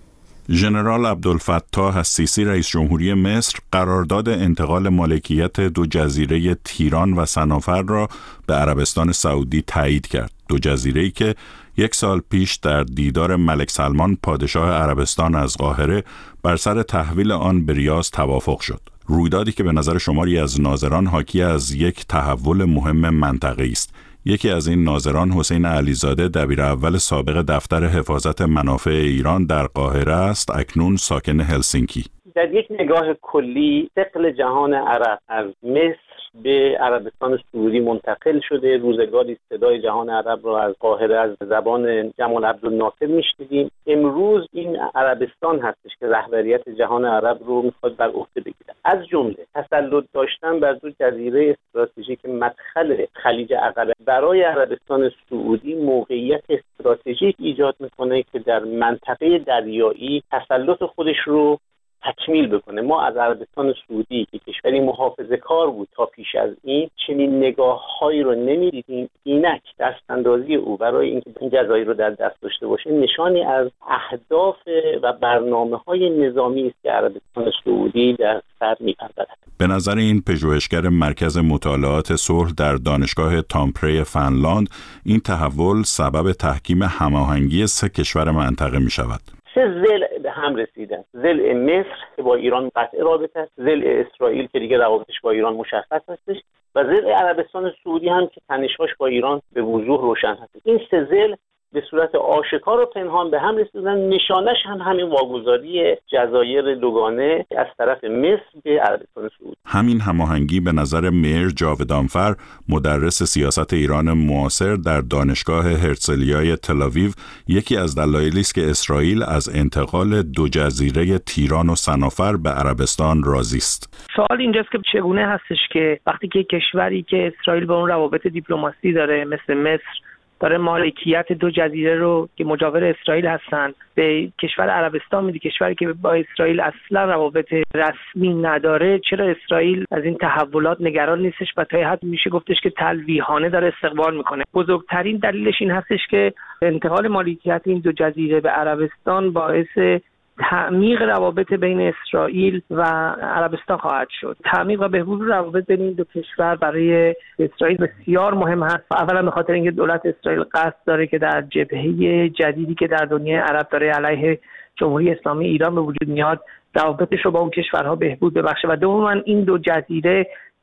Speaker 3: ژنرال عبدالفتاح السیسی رئیس جمهوری مصر قرارداد انتقال مالکیت 2 جزیره تیران و صنافر را به عربستان سعودی تایید کرد. 2 جزیره‌ای که 1 سال پیش در دیدار ملک سلمان پادشاه عربستان از قاهره بر سر تحویل آن به ریاض توافق شد. رویدادی که به نظر شماری از ناظران حاکی از یک تحول مهم منطقه‌ای است. یکی از این ناظران حسین علیزاده دبیر اول سابق دفتر حفاظت منافع ایران در قاهره است، اکنون ساکن هلسینکی.
Speaker 22: در یک نگاه کلی ثقل جهان عرب از مصر به عربستان سعودی منتقل شده. روزگاری صدای جهان عرب را از قاهره از زبان جمال عبدالناصر میشنیدیم. امروز این عربستان هستش که رهبریت جهان عرب رو میخواد بر عهده بگیره. از جمله تسلط داشتن بر 2 جزیره استراتژیک مدخل خلیج عقبه برای عربستان سعودی موقعیت استراتژیک ایجاد میکنه که در منطقه دریایی تسلط خودش رو تکمیل بکنه. ما از عربستان سعودی که کشوری محافظه‌کار بود تا پیش از این چنین نگاه‌هایی رو نمی‌دیدیم. اینک دستاندازی او برای اینکه این جزایر رو در دست داشته باشه نشانی از اهداف و برنامه‌های نظامی است که عربستان سعودی در سر می‌پرورد.
Speaker 3: به نظر این پژوهشگر مرکز مطالعات صلح در دانشگاه تامپری فنلاند، این تحول سبب تحکیم هماهنگی 3 کشور منطقه می‌شود.
Speaker 22: 3 ضلع به هم رسیدن. ضلع مصر که با ایران قطع رابطه است، ضلع اسرائیل که دیگه روابطش با ایران مشخص هستش و ضلع عربستان سعودی هم که تنش‌هاش با ایران به وضوح روشن هست. این 3 ضلع به صورت آشکار و پنهان به هم رسیدن. نشانش هم همین واگذاری جزایر دوگانه از طرف مصر به عربستان سعودی.
Speaker 3: همین هماهنگی به نظر میر جاودانفر، مدرس سیاست ایران معاصر در دانشگاه هرتزلیای تل‌آویو، یکی از دلایلی است که اسرائیل از انتقال 2 جزیره تیران و صنافر به عربستان راضی است.
Speaker 23: سوال اینجاست که چگونه هستش که وقتی که کشوری که اسرائیل با اون روابط دیپلماسی داره مثل مصر داره مالکیت 2 جزیره رو که مجاور اسرائیل هستن به کشور عربستان میده، کشوری که با اسرائیل اصلا روابط رسمی نداره، چرا اسرائیل از این تحولات نگران نیستش و تا حد میشه گفتش که تلویحانه داره استقبال میکنه؟ بزرگترین دلیلش این هستش که انتقال مالکیت این 2 جزیره به عربستان باعث تعمیق روابط بین اسرائیل و عربستان خواهد شد. تعمیق و بهبود روابط بین این 2 کشور برای اسرائیل بسیار مهم هست. اولا به خاطر اینکه دولت اسرائیل قصد داره که در جبهه جدیدی که در دنیای عرب داره علیه جمهوری اسلامی ایران به وجود میاد روابطش رو با اون کشورها بهبود ببخشه و دوما این 2 جزیره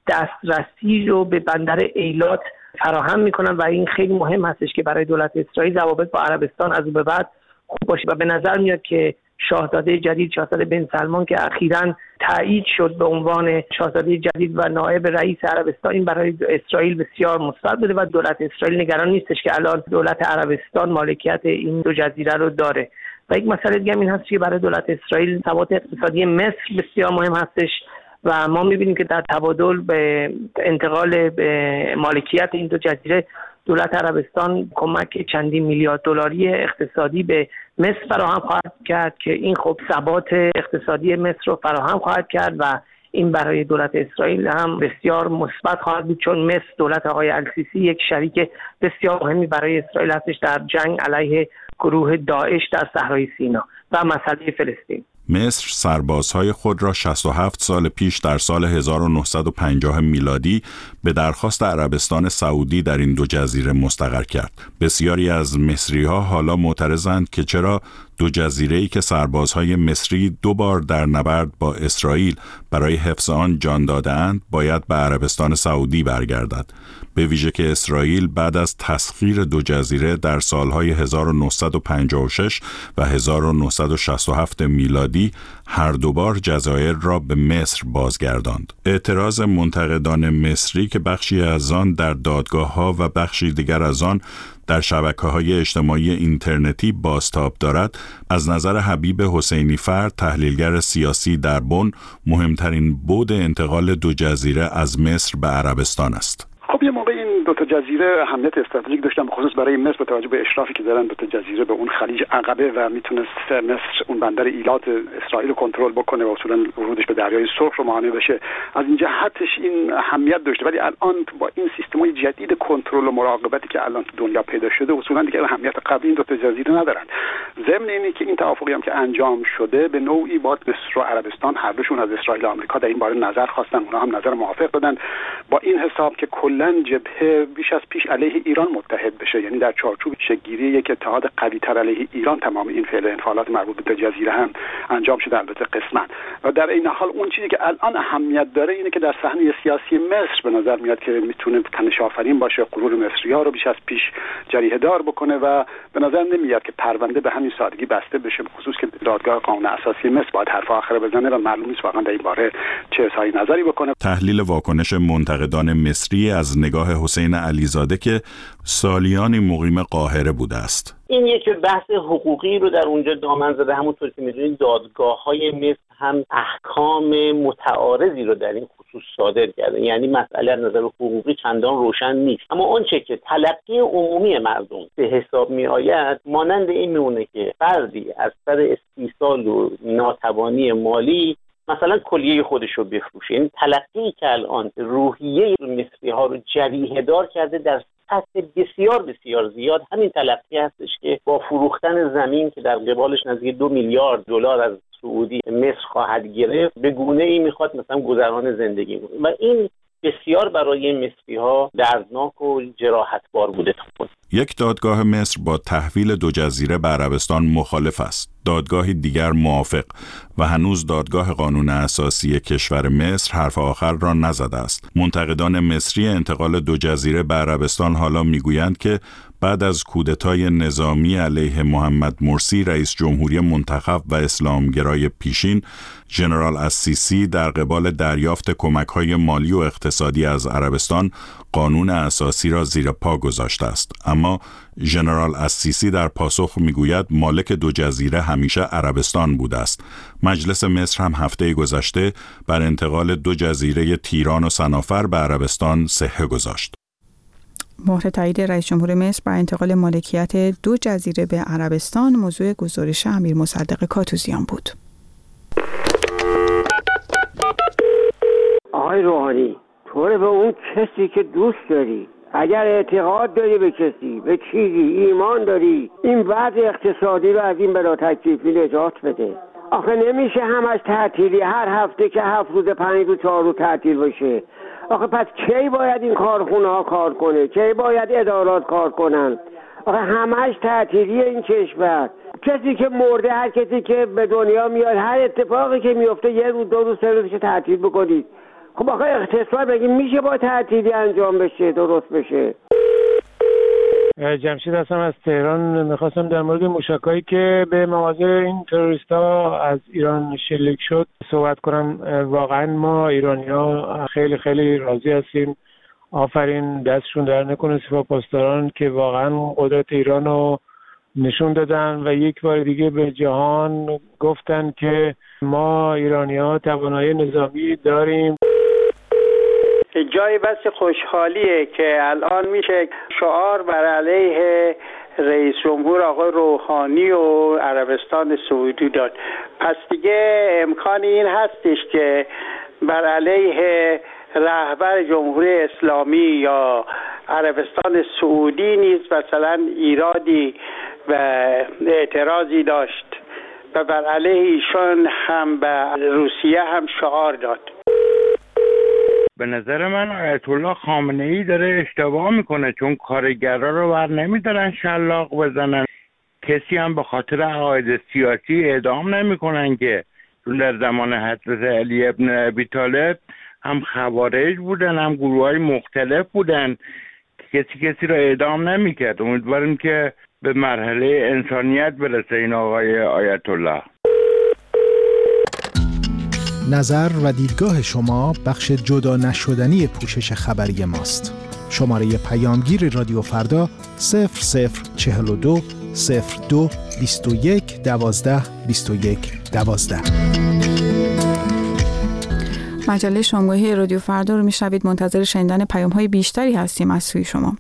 Speaker 23: دسترسی رو به بندر ایلات فراهم میکنن و این خیلی مهم هستش که برای دولت اسرائیل روابط با عربستان از اون به بعد خوب باشه و به نظر میاد که شاهزاده جدید شاهزاده بن سلمان که اخیراً تایید شد به عنوان شاهزاده جدید و نایب رئیس عربستان، این برای اسرائیل بسیار مثبت بوده و دولت اسرائیل نگران نیستش که الان دولت عربستان مالکیت این 2 جزیره رو داره. و یک مسئله دیگه این هست که برای دولت اسرائیل ثبات اقتصادی مصر بسیار مهم هستش و ما می‌بینیم که در تبادل به انتقال به مالکیت این 2 جزیره دولت عربستان کمک چندین میلیارد دلاری اقتصادی به مصر فراهم خواهد کرد که این خب ثبات اقتصادی مصر رو فراهم خواهد کرد و این برای دولت اسرائیل هم بسیار مثبت خواهد بود، چون مصر دولت آقای السیسی یک شریک بسیار مهمی برای اسرائیل هستش در جنگ علیه گروه داعش در صحرای سینا و مسئله فلسطین.
Speaker 3: مصر سربازهای خود را 67 سال پیش در سال 1950 میلادی به درخواست عربستان سعودی در این دو جزیره مستقر کرد. بسیاری از مصری‌ها حالا معترضند که چرا دو جزیره‌ای که سربازهای مصری 2 بار در نبرد با اسرائیل برای حفظ آن جان داده‌اند باید به عربستان سعودی برگردد، به ویژه که اسرائیل بعد از تسخیر دو جزیره در سالهای 1956 و 1967 میلادی هر دو بار جزایر را به مصر بازگرداند. اعتراض منتقدان مصری که بخشی از آن در دادگاه‌ها و بخشی دیگر از آن در شبکه‌های اجتماعی اینترنتی بازتاب دارد، از نظر حبیب حسینی فرد، تحلیلگر سیاسی در بن، مهمترین بعد انتقال دو جزیره از مصر به عربستان است.
Speaker 2: خب یه موقع این دو تا جزیره اهمیت استراتژیک داشتن، خصوص برای مصر با توجه به اشرافی که دارن دو تا جزیره به اون خلیج عقبه و میتونست مصر اون بندر ایلات اسرائیل رو کنترل بکنه و اصولا ورودش به دریای سرخ رو مانع بشه. از این جهتش این اهمیت داشته، ولی الان با این سیستم‌های جدید کنترل و مراقبتی که الان تو دنیا پیدا شده اصولا دیگه اهمیت قبلی این دو تا جزیره ندارن. ضمن اینه که این توافقی هم که انجام شده به نوعی با مصر و عربستان هر دوشون از اسرائیل و آمریکا در این باره نظر خواستن، اونها هم نظر موافق دادن، با این حساب که کلا جبهه بیش از پیش علیه ایران متحد بشه، یعنی در چارچوب شکل‌گیری یک اتحاد قوی‌تر علیه ایران تمام این فعل انفعالات مربوط به جزیره هم انجام شده، البته قسماً. و در این حال اون چیزی که الان اهمیت داره اینه که در صحنه سیاسی مصر به نظر میاد که میتونه تنش آفرین باشه، غرور مصری‌ها رو بیش از پیش جریحه دار بکنه و به نظر نمیاد که پرونده به همین سادگی بسته بشه، خصوص که دادگاه قانون اساسی مصر باید حرف آخر بزنه و معلوم نیست واقعا در این باره چه اظهار نظری بکنه.
Speaker 3: تحلیل واکنش منتقدان مصری از نگاه حسین علیزاده که سالیانی مقیم قاهره بوده است.
Speaker 22: این یک بحث حقوقی رو در اونجا دامن زده. همونطور که می‌دونید دادگاه‌های مصر هم احکام متعارضی رو در این خصوص صادر کرده، یعنی مسئله از نظر حقوقی چندان روشن نیست. اما آنچه که تلقی عمومی مردم به حساب می‌آید مانند این میمونه که فردی از سر استیصال و ناتوانی مالی مثلا کلیه خودش رو بفروشه. این تلقی که الان روحیه مصری‌ها رو جریحه دار کرده در سطح بسیار بسیار زیاد، همین تلقی هستش که با فروختن زمین که در قبالش نزدیک 2 میلیارد دلار از سعودی مصر خواهد گرفت به گونه‌ای میخواد مثلا گذران زندگی کنه و این بسیار برای مصری‌ها دردناک و جراحتبار بوده.
Speaker 3: یک دادگاه مصر با تحویل دو جزیره به عربستان مخالف است، دادگاهی دیگر موافق و هنوز دادگاه قانون اساسی کشور مصر حرف آخر را نزده است. منتقدان مصری انتقال دو جزیره به عربستان حالا میگویند که بعد از کودتای نظامی علیه محمد مرسی رئیس جمهوری منتخب و اسلامگرای پیشین، ژنرال السیسی در قبال دریافت کمک‌های مالی و اقتصادی از عربستان قانون اساسی را زیر پا گذاشته است. اما ژنرال السیسی در پاسخ میگوید مالک دو جزیره همیشه عربستان بوده است. مجلس مصر هم هفته گذشته بر انتقال دو جزیره تیران و صنافر به عربستان صحه گذاشت.
Speaker 1: مهر تایید رئیس جمهور مصر بر انتقال مالکیت دو جزیره به عربستان موضوع گزارش امیر مصدق کاتوزیان بود.
Speaker 4: آقای روحانی، طور به اون کسی که دوست داری، اگر اعتقاد داری به کسی، به چیزی ایمان داری، این وضع اقتصادی رو از این بلا تکلیفی نجات بده. آخه نمیشه همش تعطیلی، هر هفته که 7 روز 5 روز 4 روز تعطیل باشه. آخه پس کی باید این کارخونه ها کار کنه؟ کی باید ادارات کار کنن؟ آخه همش تعطیلی این کشور. کسی که مرده، هر کسی که به دنیا میاد، هر اتفاقی که میفته 1 روز 2 روز 3 روز تعطیل بکنید. خب آخه اقتصاد بگیم میشه با تعطیلی انجام بشه، درست بشه.
Speaker 7: جمشید هستم از تهران. میخواستم در مورد موشکایی که به مواضع این تروریستا از ایران شلیک شد صحبت کنم. واقعا ما ایرانی‌ها خیلی خیلی راضی هستیم. آفرین، دستشون در نکنه سپاهپاسداران که واقعا قدرت ایران رو نشون دادن و یک بار دیگه به جهان گفتن که ما ایرانی‌ها توانایی نظامی داریم.
Speaker 8: جای بس خوشحالیه که الان میشه شعار بر علیه رئیس جمهور آقای روحانی و عربستان سعودی داد. پس دیگه امکان این هستش که بر علیه رهبر جمهوری اسلامی یا عربستان سعودی نیز مثلا ایرادی و اعتراضی داشت و بر علیه ایشان هم به روسیه هم شعار داد.
Speaker 9: به نظر من آیت الله خامنه‌ای داره اشتباه میکنه، چون کارگرا رو بر نمیدارن شلاق بزنن. کسی هم به خاطر عقاید سیاسی اعدام نمیکنن که در زمان حضرت علی ابن ابی طالب هم خوارج بودن هم گروه‌های مختلف بودن، کسی رو اعدام نمیکرد. امیدواریم که به مرحله انسانیت برسه این آقای آیت الله.
Speaker 10: نظر و دیدگاه شما بخش جدا نشدنی پوشش خبری ماست. شماره پیامگیر رادیو فردا 0042 02 21 12 21 12.
Speaker 1: مجله شامگاهی رادیو فردا رو میشنوید. منتظر شنیدن پیام‌های بیشتری هستیم از سوی شما.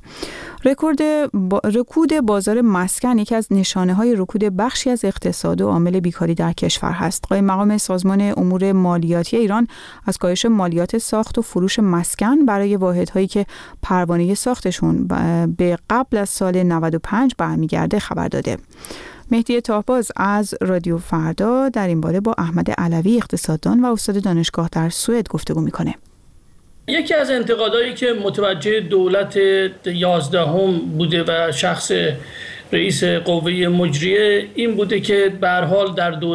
Speaker 1: رکود بازار مسکن یکی از نشانه‌های رکود بخشی از اقتصاد و عامل بیکاری در کشور هست. قائم مقام سازمان امور مالیاتی ایران از کاهش مالیات ساخت و فروش مسکن برای واحدهایی که پروانه ساختشون به قبل از سال 95 برمیگرده خبر داده. مهدی تاهباز از رادیو فردا در این باره با احمد علوی اقتصاددان و استاد دانشگاه در سوئد گفتگو میکنه.
Speaker 24: یکی از انتقادایی که متوجه دولت 11 بوده و شخص رئیس قوه مجریه این بوده که به هر حال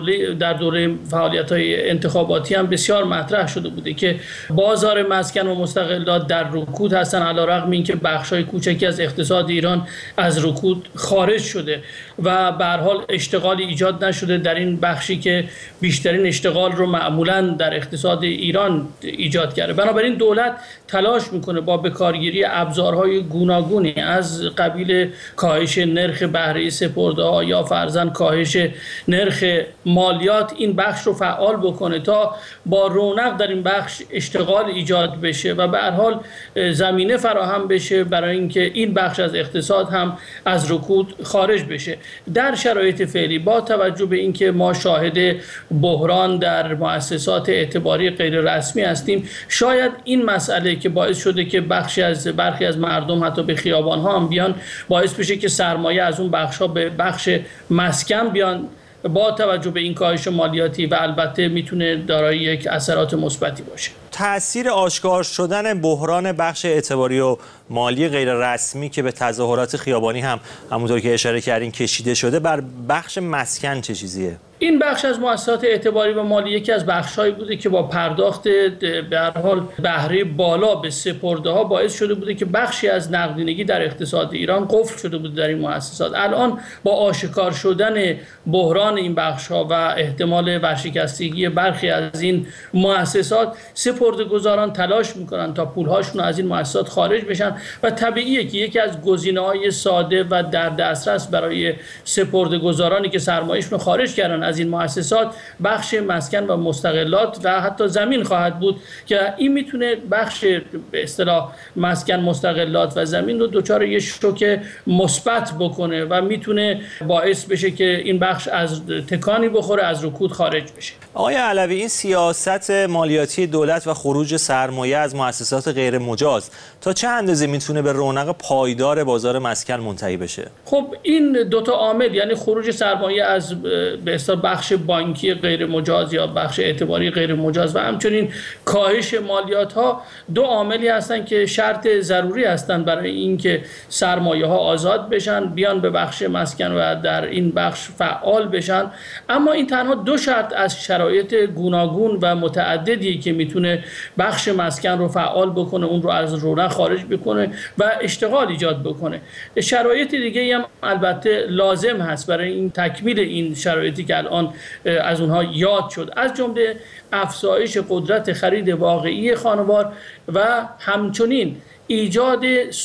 Speaker 24: در دوره فعالیت‌های انتخاباتی هم بسیار مطرح شده بوده که بازار مسکن و مستغلات در رکود هستن، علی‌رغم اینکه بخش‌های کوچکی از اقتصاد ایران از رکود خارج شده و به هر حال اشتغالی ایجاد نشده در این بخشی که بیشترین اشتغال رو معمولاً در اقتصاد ایران ایجاد کرده. بنابراین دولت تلاش میکنه با بکارگیری ابزارهای گوناگونی از قبیل کاهش نرخ بهره سپرده‌ها یا فرضاً کاهش نرخ مالیات این بخش رو فعال بکنه تا با رونق در این بخش اشتغال ایجاد بشه و به هر حال زمینه فراهم بشه برای اینکه این بخش از اقتصاد هم از رکود خارج بشه. در شرایط فعلی با توجه به اینکه ما شاهد بحران در مؤسسات اعتباری غیر رسمی هستیم، شاید این مسئله که باعث شده که برخی از مردم حتی به خیابان‌ها هم بیان باعث بشه که سرمایه از اون بخش‌ها به بخش مسکن بیان، با توجه به این کاهش مالیاتی و البته میتونه دارای یک اثرات مثبتی باشه.
Speaker 25: تأثیر آشکار شدن بحران بخش اعتباری و مالی غیر رسمی که به تظاهرات خیابانی هم همونطور که اشاره کردین کشیده شده بر بخش مسکن چه چیزیه؟
Speaker 24: این بخش از مؤسسات اعتباری و مالی یکی از بخش‌هایی بوده که با پرداخت به هر حال بهره بالا به سپرده‌ها باعث شده بوده که بخشی از نقدینگی در اقتصاد ایران قفل شده بود در این مؤسسات. الان با آشکار شدن بحران این بخش‌ها و احتمال ورشکستگی برخی از این مؤسسات، سپرده‌گزاران تلاش می‌کنن تا پول‌هاشون از این مؤسسات خارج بشن و طبیعیه که یکی از گزینه‌های ساده و در دسترس برای سپرده‌گزارانی که سرمایه‌شون خارج کردن از این مؤسسات بخش مسکن و مستغلات و حتی زمین خواهد بود که این میتونه بخش به اصطلاح مسکن، مستغلات و زمین رو دچار یه شوک مثبت بکنه و میتونه باعث بشه که این بخش از تکانی بخوره، از رکود خارج بشه.
Speaker 25: آقای علوی، این سیاست مالیاتی دولت و خروج سرمایه از مؤسسات غیر مجاز تا چه اندازه میتونه به رونق پایدار بازار مسکن منتهی بشه؟
Speaker 24: خب این دو تا عامل، یعنی خروج سرمایه از به اصطلاح بخش بانکی غیر مجاز یا بخش اعتباری غیر مجاز و همچنین کاهش مالیات ها، دو عاملی هستند که شرط ضروری هستند برای اینکه سرمایه ها آزاد بشن، بیان به بخش مسکن و در این بخش فعال بشن. اما این تنها دو شرط از شرایط گوناگون و متعددی که میتونه بخش مسکن رو فعال بکنه، اون رو از رونق خارج بکنه و اشتغال ایجاد بکنه. شرایط دیگه هم البته لازم هست برای این تکمیل این شرایطی که الان از اونها یاد شد، از جمله افزایش قدرت خرید واقعی خانوار و همچنین ایجاد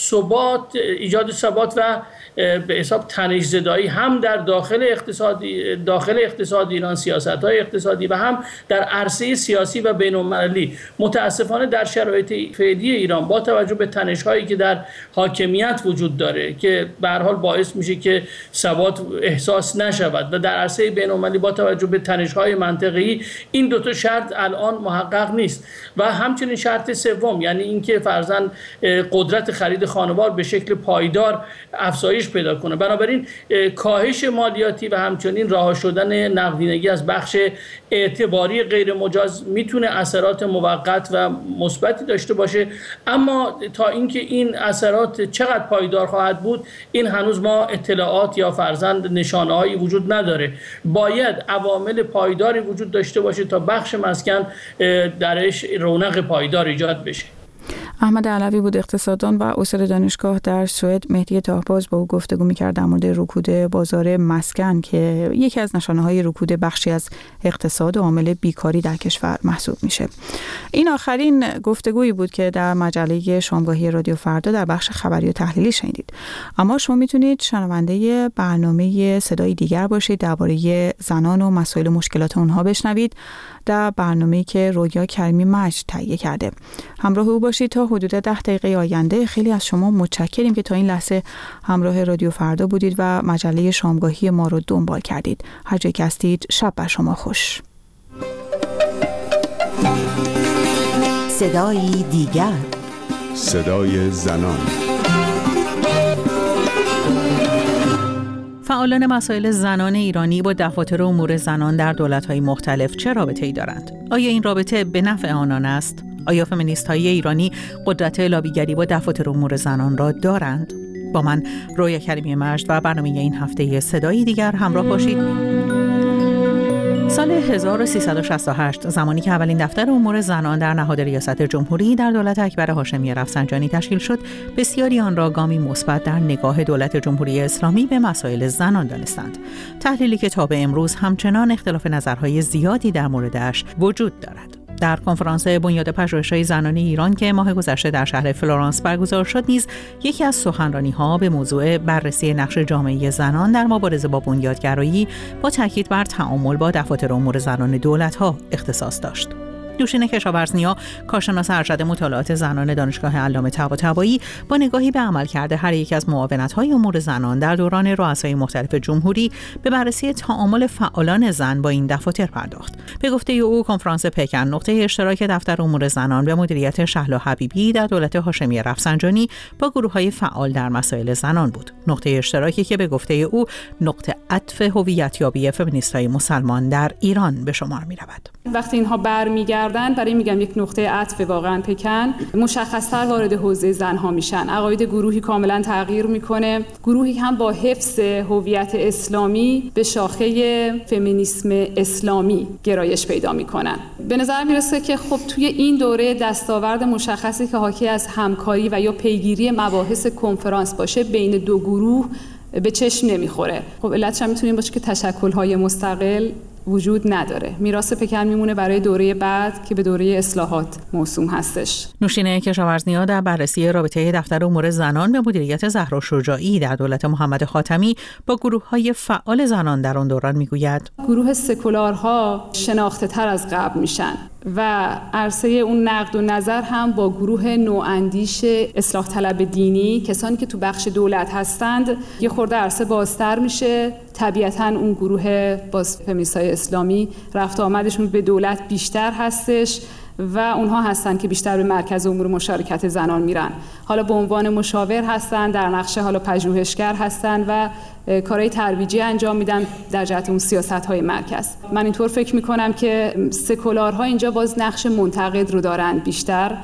Speaker 24: ثبات و به حساب تنش‌زدایی هم در داخل اقتصاد ایران، سیاست‌های اقتصادی و هم در عرصه سیاسی و بین‌المللی. متاسفانه در شرایط فعلی ایران با توجه به تنش‌هایی که در حاکمیت وجود داره که به هر حال باعث میشه که ثبات احساس نشود و در عرصه بین‌المللی با توجه به تنش‌های منطقه‌ای، این دو تا شرط الان محقق نیست. و همچنین شرط سوم، یعنی اینکه فرضاً قدرت خرید خانوار به شکل پایدار افزایش پیدا کنه. بنابراین کاهش مالیاتی و همچنین رها شدن نقدینگی از بخش اعتباری غیر مجاز میتونه اثرات موقت و مثبتی داشته باشه، اما تا اینکه این اثرات چقدر پایدار خواهد بود، این هنوز ما اطلاعات یا فرضاً نشانه‌هایی وجود نداره. باید عوامل پایداری وجود داشته باشه تا بخش مسکن درش رونق پایدار ایجاد بشه.
Speaker 1: احمد علوی بود، اقتصاددان و استاد دانشگاه در سوئد. مهدی طاه‌باز با او گفتگو می‌کرد در مورد رکود بازار مسکن که یکی از نشانه‌های رکود بخشی از اقتصاد و عامل بیکاری در کشور محسوب میشه. این آخرین گفتگویی بود که در مجله شامگاهی رادیو فردا در بخش خبری و تحلیلی شنیدید. اما شما میتونید شنونده برنامه صدای دیگر باشید، درباره زنان و مسائل و مشکلات اونها بشنوید در برنامه‌ای که رویا کریمی مجد تهیه کرده. همراه او باشید تا حدود 10 دقیقه آینده. خیلی از شما متشکریم که تا این لحظه همراه رادیو فردا بودید و مجله شامگاهی ما رو دنبال کردید. هر جایی که هستید شب بر شما خوش.
Speaker 5: صدای دیگر،
Speaker 6: صدای زنان.
Speaker 11: فعالان مسائل زنان ایرانی با دفاتر امور زنان در دولت‌های مختلف چه رابطه‌ای دارند؟ آیا این رابطه به نفع آنان است؟ آیا فمینیست‌های ایرانی قدرت لابیگری با دفاتر امور زنان را دارند؟ با من رویا کریمی مجد و برنامه این هفته صدایی دیگر همراه باشید. سال 1368 زمانی که اولین دفتر امور زنان در نهاد ریاست جمهوری در دولت اکبر هاشمی رفسنجانی تشکیل شد، بسیاری آن را گامی مثبت در نگاه دولت جمهوری اسلامی به مسائل زنان دانستند. تحلیلی که تا به امروز همچنان اختلاف نظرهای زیادی در موردش وجود دارد. در کنفرانس بنیاد پژوهش‌های زنان ایران که ماه گذشته در شهر فلورانس برگزار شد نیز یکی از سخنرانی‌ها به موضوع بررسی نقش جامعه زنان در مبارزه با بنیادگرایی با تاکید بر تعامل با دفاتر امور زنان دولت‌ها اختصاص داشت. نوشین کشاورزنیا، کارشناس ارشد مطالعات زنان دانشگاه علامه طباطبایی، با نگاهی به عملکرد هر یک از معاونت‌های امور زنان در دوران رؤسای مختلف جمهوری به بررسی تعامل فعالان زن با این دفاتر پرداخت. به گفته او، کنفرانس پکن نقطه اشتراک دفتر امور زنان به مدیریت شهلا حبیبی در دولت هاشمی رفسنجانی با گروه‌های فعال در مسائل زنان بود. نقطه اشتراکی که به گفته او نقطه عطف هویت‌یابی فمینیست‌های مسلمان در ایران به شمار می‌رود.
Speaker 12: وقتی اینها برمیگردن، برای میگم یک نقطه عطف واقعا پکن، مشخص‌تر وارد حوزه زن‌ها میشن. عقاید گروهی کاملا تغییر میکنه. گروهی هم با حفظ هویت اسلامی به شاخه فمینیسم اسلامی گرایش پیدا میکنن. به نظر میرسه که خب توی این دوره دستاورد مشخصی که حاکی از همکاری و یا پیگیری مباحث کنفرانس باشه بین دو گروه به چشم نمیخوره. خب علتش هم میتونیم باشه که تشکل‌های مستقل وجود نداره. میراث پکن میمونه برای دوره بعد که به دوره اصلاحات موسوم هستش.
Speaker 11: نوشین کشاورزنیا در بررسی رابطه دفتر امور زنان به مدیریت زهرا شجاعی در دولت محمد خاتمی با گروه‌های فعال زنان در آن دوران میگوید
Speaker 12: گروه سکولارها شناخته تر از قبل میشن و عرصه اون نقد و نظر هم با گروه نواندیش اصلاح طلب دینی، کسانی که تو بخش دولت هستند، یه خورده عرصه بازتر میشه. طبیعتاً اون گروه باز فمینیست‌های اسلامی رفت آمدشون به دولت بیشتر هستش و اونها هستن که بیشتر به مرکز امور مشارکت زنان میرن. حالا به عنوان مشاور هستن، در نقشه حالا پژوهشگر هستن و کارهای ترویجی انجام میدن در جهت اون سیاست‌های مرکز. من اینطور فکر میکنم که سکولارها اینجا باز نقش منتقد رو دارن بیشتر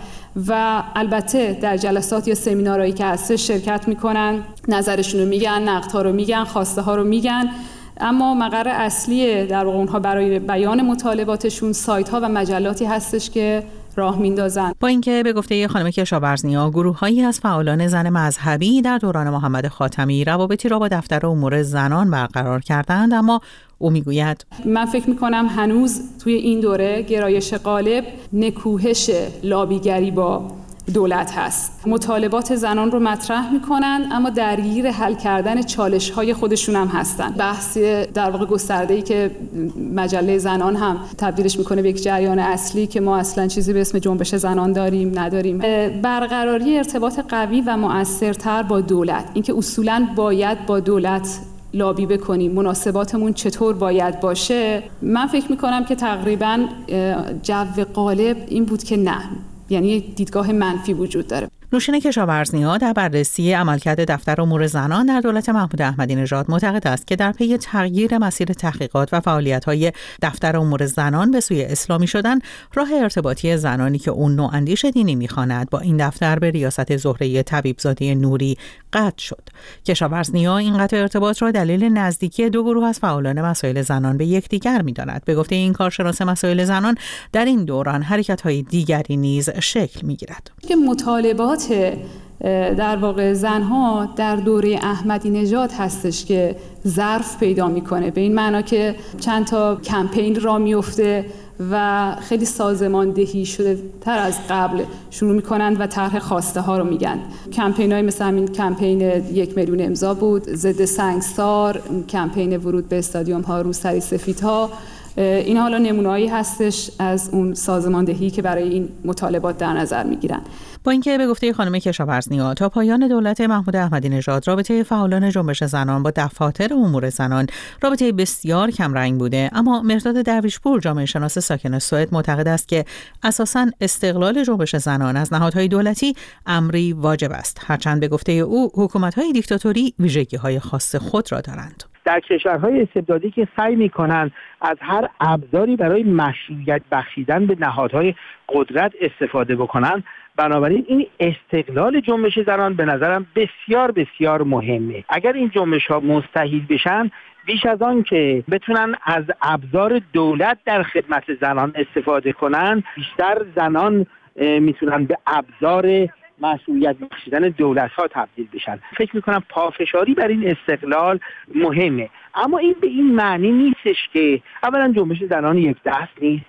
Speaker 12: و البته در جلسات یا سمینارهایی که هست شرکت میکنن، نظرشون رو میگن، نقدها رو میگن، خواسته ها رو میگن، اما مقر اصلی در واقع اونها برای بیان مطالباتشون سایت ها و مجلاتی هستش که راه میندازن.
Speaker 11: با اینکه به گفته خانم کشاورزنیا گروه‌هایی از فعالان زن مذهبی در دوران محمد خاتمی روابطی را با دفتر امور زنان برقرار کردند، اما او میگوید
Speaker 12: من فکر میکنم هنوز توی این دوره گرایش غالب نکوهش لابیگری با دولت هست. مطالبات زنان رو مطرح میکنن اما درگیر حل کردن چالش‌های خودشون هم هستن. بحث در واقع گسترده‌ای که مجله زنان هم تبدیلش میکنه به یک جریان اصلی که ما اصلا چیزی به اسم جنبش زنان داریم نداریم. برقراری ارتباط قوی و مؤثرتر با دولت، اینکه اصولاً باید با دولت لابی بکنیم، مناسباتمون چطور باید باشه. من فکر میکنم که تقریباً جو غالب این بود که نه، یعنی دیدگاه منفی وجود داره.
Speaker 11: نوشین کشاورزنیا در بررسی عملکرد دفتر امور زنان در دولت محمود احمدی نژاد معتقد است که در پی تغییر مسیر تحقیقات و فعالیت‌های دفتر امور زنان به سوی اسلامی شدن، راه ارتباطی زنانی که اون نواندیش دینی می‌خواند با این دفتر به ریاست زهره طبیبزاده نوری قطع شد. کشاورزنیا این قطع ارتباط را دلیل نزدیکی دو گروه از فعالان مسائل زنان به یکدیگر می‌داند. به گفته این کارشناس مسائل زنان، در این دوران حرکت‌های دیگری نیز شکل می‌گیرد.
Speaker 12: که مطالبات در واقع زنها در دوره احمدی نژاد هستش که ظرف پیدا میکنه، به این معنا که چند تا کمپین را میفته و خیلی سازماندهی شده تر از قبل شروع میکنند و طرح خواسته ها رو میگن. کمپین های مثل همین کمپین 1 میلیون امضا بود، ضد سنگسار، کمپین ورود به استادیوم ها، روسری سفیدها. این حالا نمونه‌ای هستش از اون سازماندهی که برای این مطالبات در نظر میگیرن.
Speaker 11: با اینکه به گفته خانم کشاورزنیا تا پایان دولت محمود احمدی نژاد رابطه فعالان جنبش زنان با دفاتر امور زنان رابطه بسیار کم رنگ بوده، اما مرداد درویشپور جامعه شناس ساکن سوئد معتقد است که اساساً استقلال جنبش زنان از نهادهای دولتی امری واجب است، هرچند به گفته او حکومت‌های دیکتاتوری ویژگی‌های خاص خود را دارند.
Speaker 5: در کشورهای استبدادی که سعی می‌کنند از هر ابزاری برای مشروعیت بخشیدن به نهادهای قدرت استفاده بکنند، بنابراین این استقلال جنبش زنان به نظرم بسیار بسیار مهمه. اگر این جنبش‌ها مستحیل بشن، بیش از آن که بتونن از ابزار دولت در خدمت زنان استفاده کنن، بیشتر زنان میتونن به ابزار مسئولیت بخشیدن دولت‌ها تبدیل بشن. فکر می‌کنم پافشاری بر این استقلال مهمه، اما این به این معنی نیستش که اولا جنبش زنان یک دست نیست،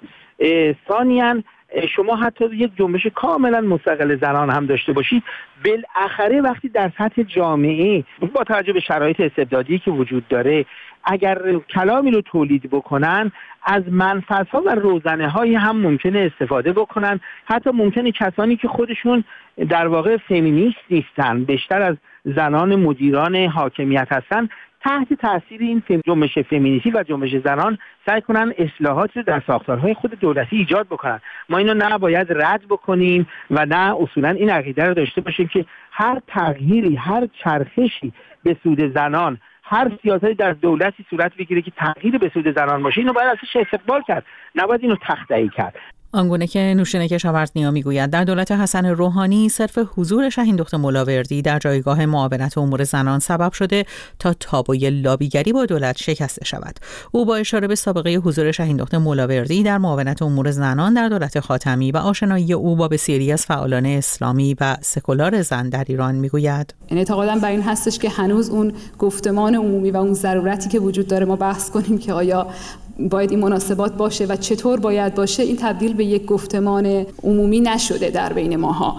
Speaker 5: ثانیاً شما حتی یک جنبش کاملا مستقل زنان هم داشته باشید، بالاخره وقتی در سطح جامعه با توجه به شرایط استبدادی که وجود داره اگر کلامی رو تولید بکنن، از منفعت‌ها و روزنه‌های هم ممکنه استفاده بکنن. حتی ممکنه کسانی که خودشون در واقع فمینیست نیستن، بیشتر از زنان مدیران حاکمیت هستن، تحت تاثیر این جنبش فمینیستی و جنبش زنان سعی کنن اصلاحات رو در ساختارهای خود دولتی ایجاد بکنن. ما اینو نباید رد بکنیم و نه اصولا این عقیده رو داشته باشیم که هر تغییری، هر چرخشی به سود زنان، هر سیاستی در دولتی صورت بگیره که تغییر به سود زنان باشه، اینو باید ازش استقبال کرد، نباید اینو تخطئه کرد.
Speaker 11: آنگونه که نوشین کشاورزنیا میگوید در دولت حسن روحانی صرف حضور شهین دختر ملاوردی در جایگاه معاونت امور زنان سبب شده تا تابوی لابیگری با دولت شکسته شود. او با اشاره به سابقه حضور شهین دختر ملاوردی در معاونت امور زنان در دولت خاتمی و آشنایی او با بسیاری از فعالان اسلامی و سکولار زن در ایران میگوید
Speaker 12: اعتقادم بر این هستش که هنوز اون گفتمان عمومی و اون ضرورتی که وجود داره ما بحث کنیم که آیا باید این مناسبات باشه و چطور باید باشه، این تبدیل به یک گفتمان عمومی نشده در بین ماها،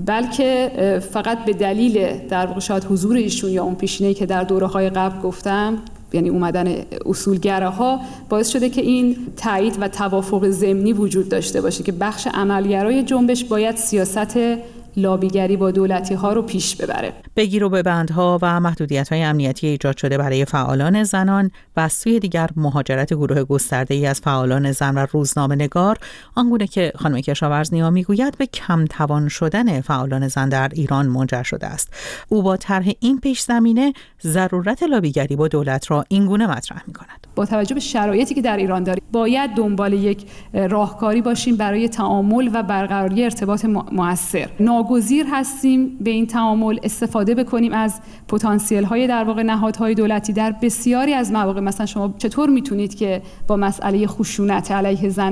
Speaker 12: بلکه فقط به دلیل در واقع شاید حضور ایشون یا اون پیشینه‌ای که در دوره‌های قبل گفتم، یعنی اومدن اصولگراها، باعث شده که این تایید و توافق ضمنی وجود داشته باشه که بخش عملگرای جنبش باید سیاست لابیگری با دولتی ها رو پیش ببره.
Speaker 11: بگیر و ببندها و محدودیت های امنیتی ایجاد شده برای فعالان زنان و از سوی دیگر مهاجرت گروه گسترده ای از فعالان زن و روزنامه‌نگار، آنگونه که خانم کشاورزنیا میگوید به کم توان شدن فعالان زن در ایران منجر شده است. او با طرح این پیش زمینه ضرورت لابیگری با دولت را اینگونه مطرح می‌کند.
Speaker 12: با توجه به شرایطی که در ایران داریم، باید دنبال یک راهکاری باشیم برای تعامل و برقراری ارتباط مؤثر. ناگزیر هستیم به این تعامل استفاده بکنیم از پتانسیل‌های در واقع نهادهای دولتی در بسیاری از مواقع. مثلا شما چطور میتونید که با مسئله خشونت علیه زنان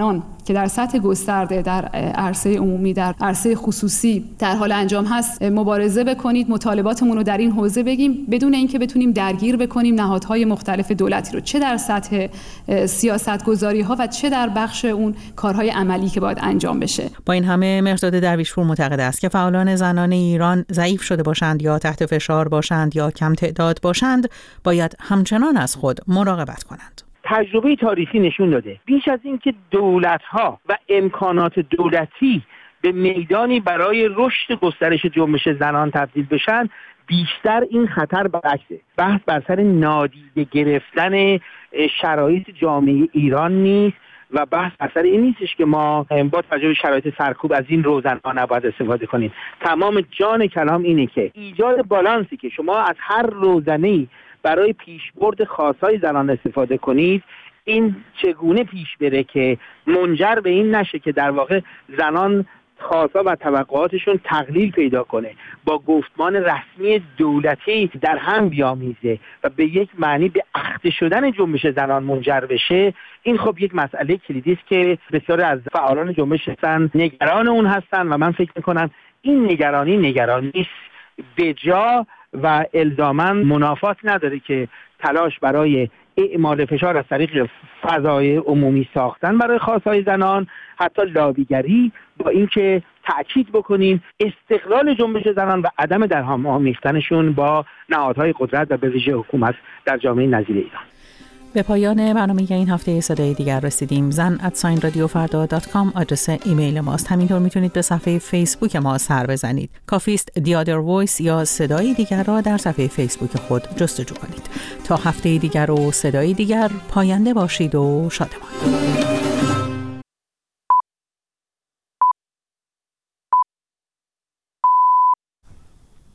Speaker 12: که در سطح گسترده، در عرصه عمومی، در عرصه خصوصی در حال انجام هست مبارزه بکنید، مطالباتمون رو در این حوزه بگیم، بدون اینکه بتونیم درگیر بکنیم نهادهای مختلف دولتی رو، چه در سطح سیاست‌گذاری‌ها و چه در بخش اون کارهای عملی که باید انجام بشه.
Speaker 11: با این همه مهرداد درویشپور معتقد است که فعالان زنان ایران ضعیف شده باشند یا تحت فشار باشند یا کم تعداد باشند، باید همچنان از خود مراقبت کنند.
Speaker 5: تجربه تاریخی نشون داده بیش از این که دولت‌ها و امکانات دولتی به میدانی برای رشد گسترش جنبش زنان تبدیل بشن، بیشتر این خطر برعکسه. بحث بر سر نادیده گرفتن شرایط جامعه ایران نیست و بحث بر سر این نیستش که ما با توجه به شرایط سرکوب از این روزنها نباید استفاده کنیم. تمام جان کلام اینه که ایجاد بالانسی که شما از هر روزنه‌ای برای پیشبرد خواستهای زنان استفاده کنید، این چگونه پیش بره که منجر به این نشه که در واقع زنان خواستها و توقعاتشون تقلیل پیدا کنه، با گفتمان رسمی دولتی در هم بیامیزه و به یک معنی به اخته شدن جنبش زنان منجر بشه. این خب یک مسئله کلیدی است که بسیار از فعالان جنبش زن نگران اون هستن و من فکر میکنم این نگرانی بجا و الزاماً منافات نداره که تلاش برای اعمال فشار از طریق فضای عمومی ساختن برای خواستهای زنان، حتی لابیگری، با اینکه تأکید بکنیم استقلال جنبش زنان و عدم در هم آمیختنشون با نهادهای قدرت و به ویژه حکومت در جامعه نظیر ایران.
Speaker 11: به پایان برنامه این هفته صدای دیگر رسیدیم. zan@radiofarda.com آدرس ایمیل ماست. همینطور میتونید به صفحه فیسبوک ما سر بزنید. کافیست The Other Voice یا صدای دیگر را در صفحه فیسبوک خود جستجو کنید. تا هفته دیگر و صدای دیگر، پاینده باشید و شادمان.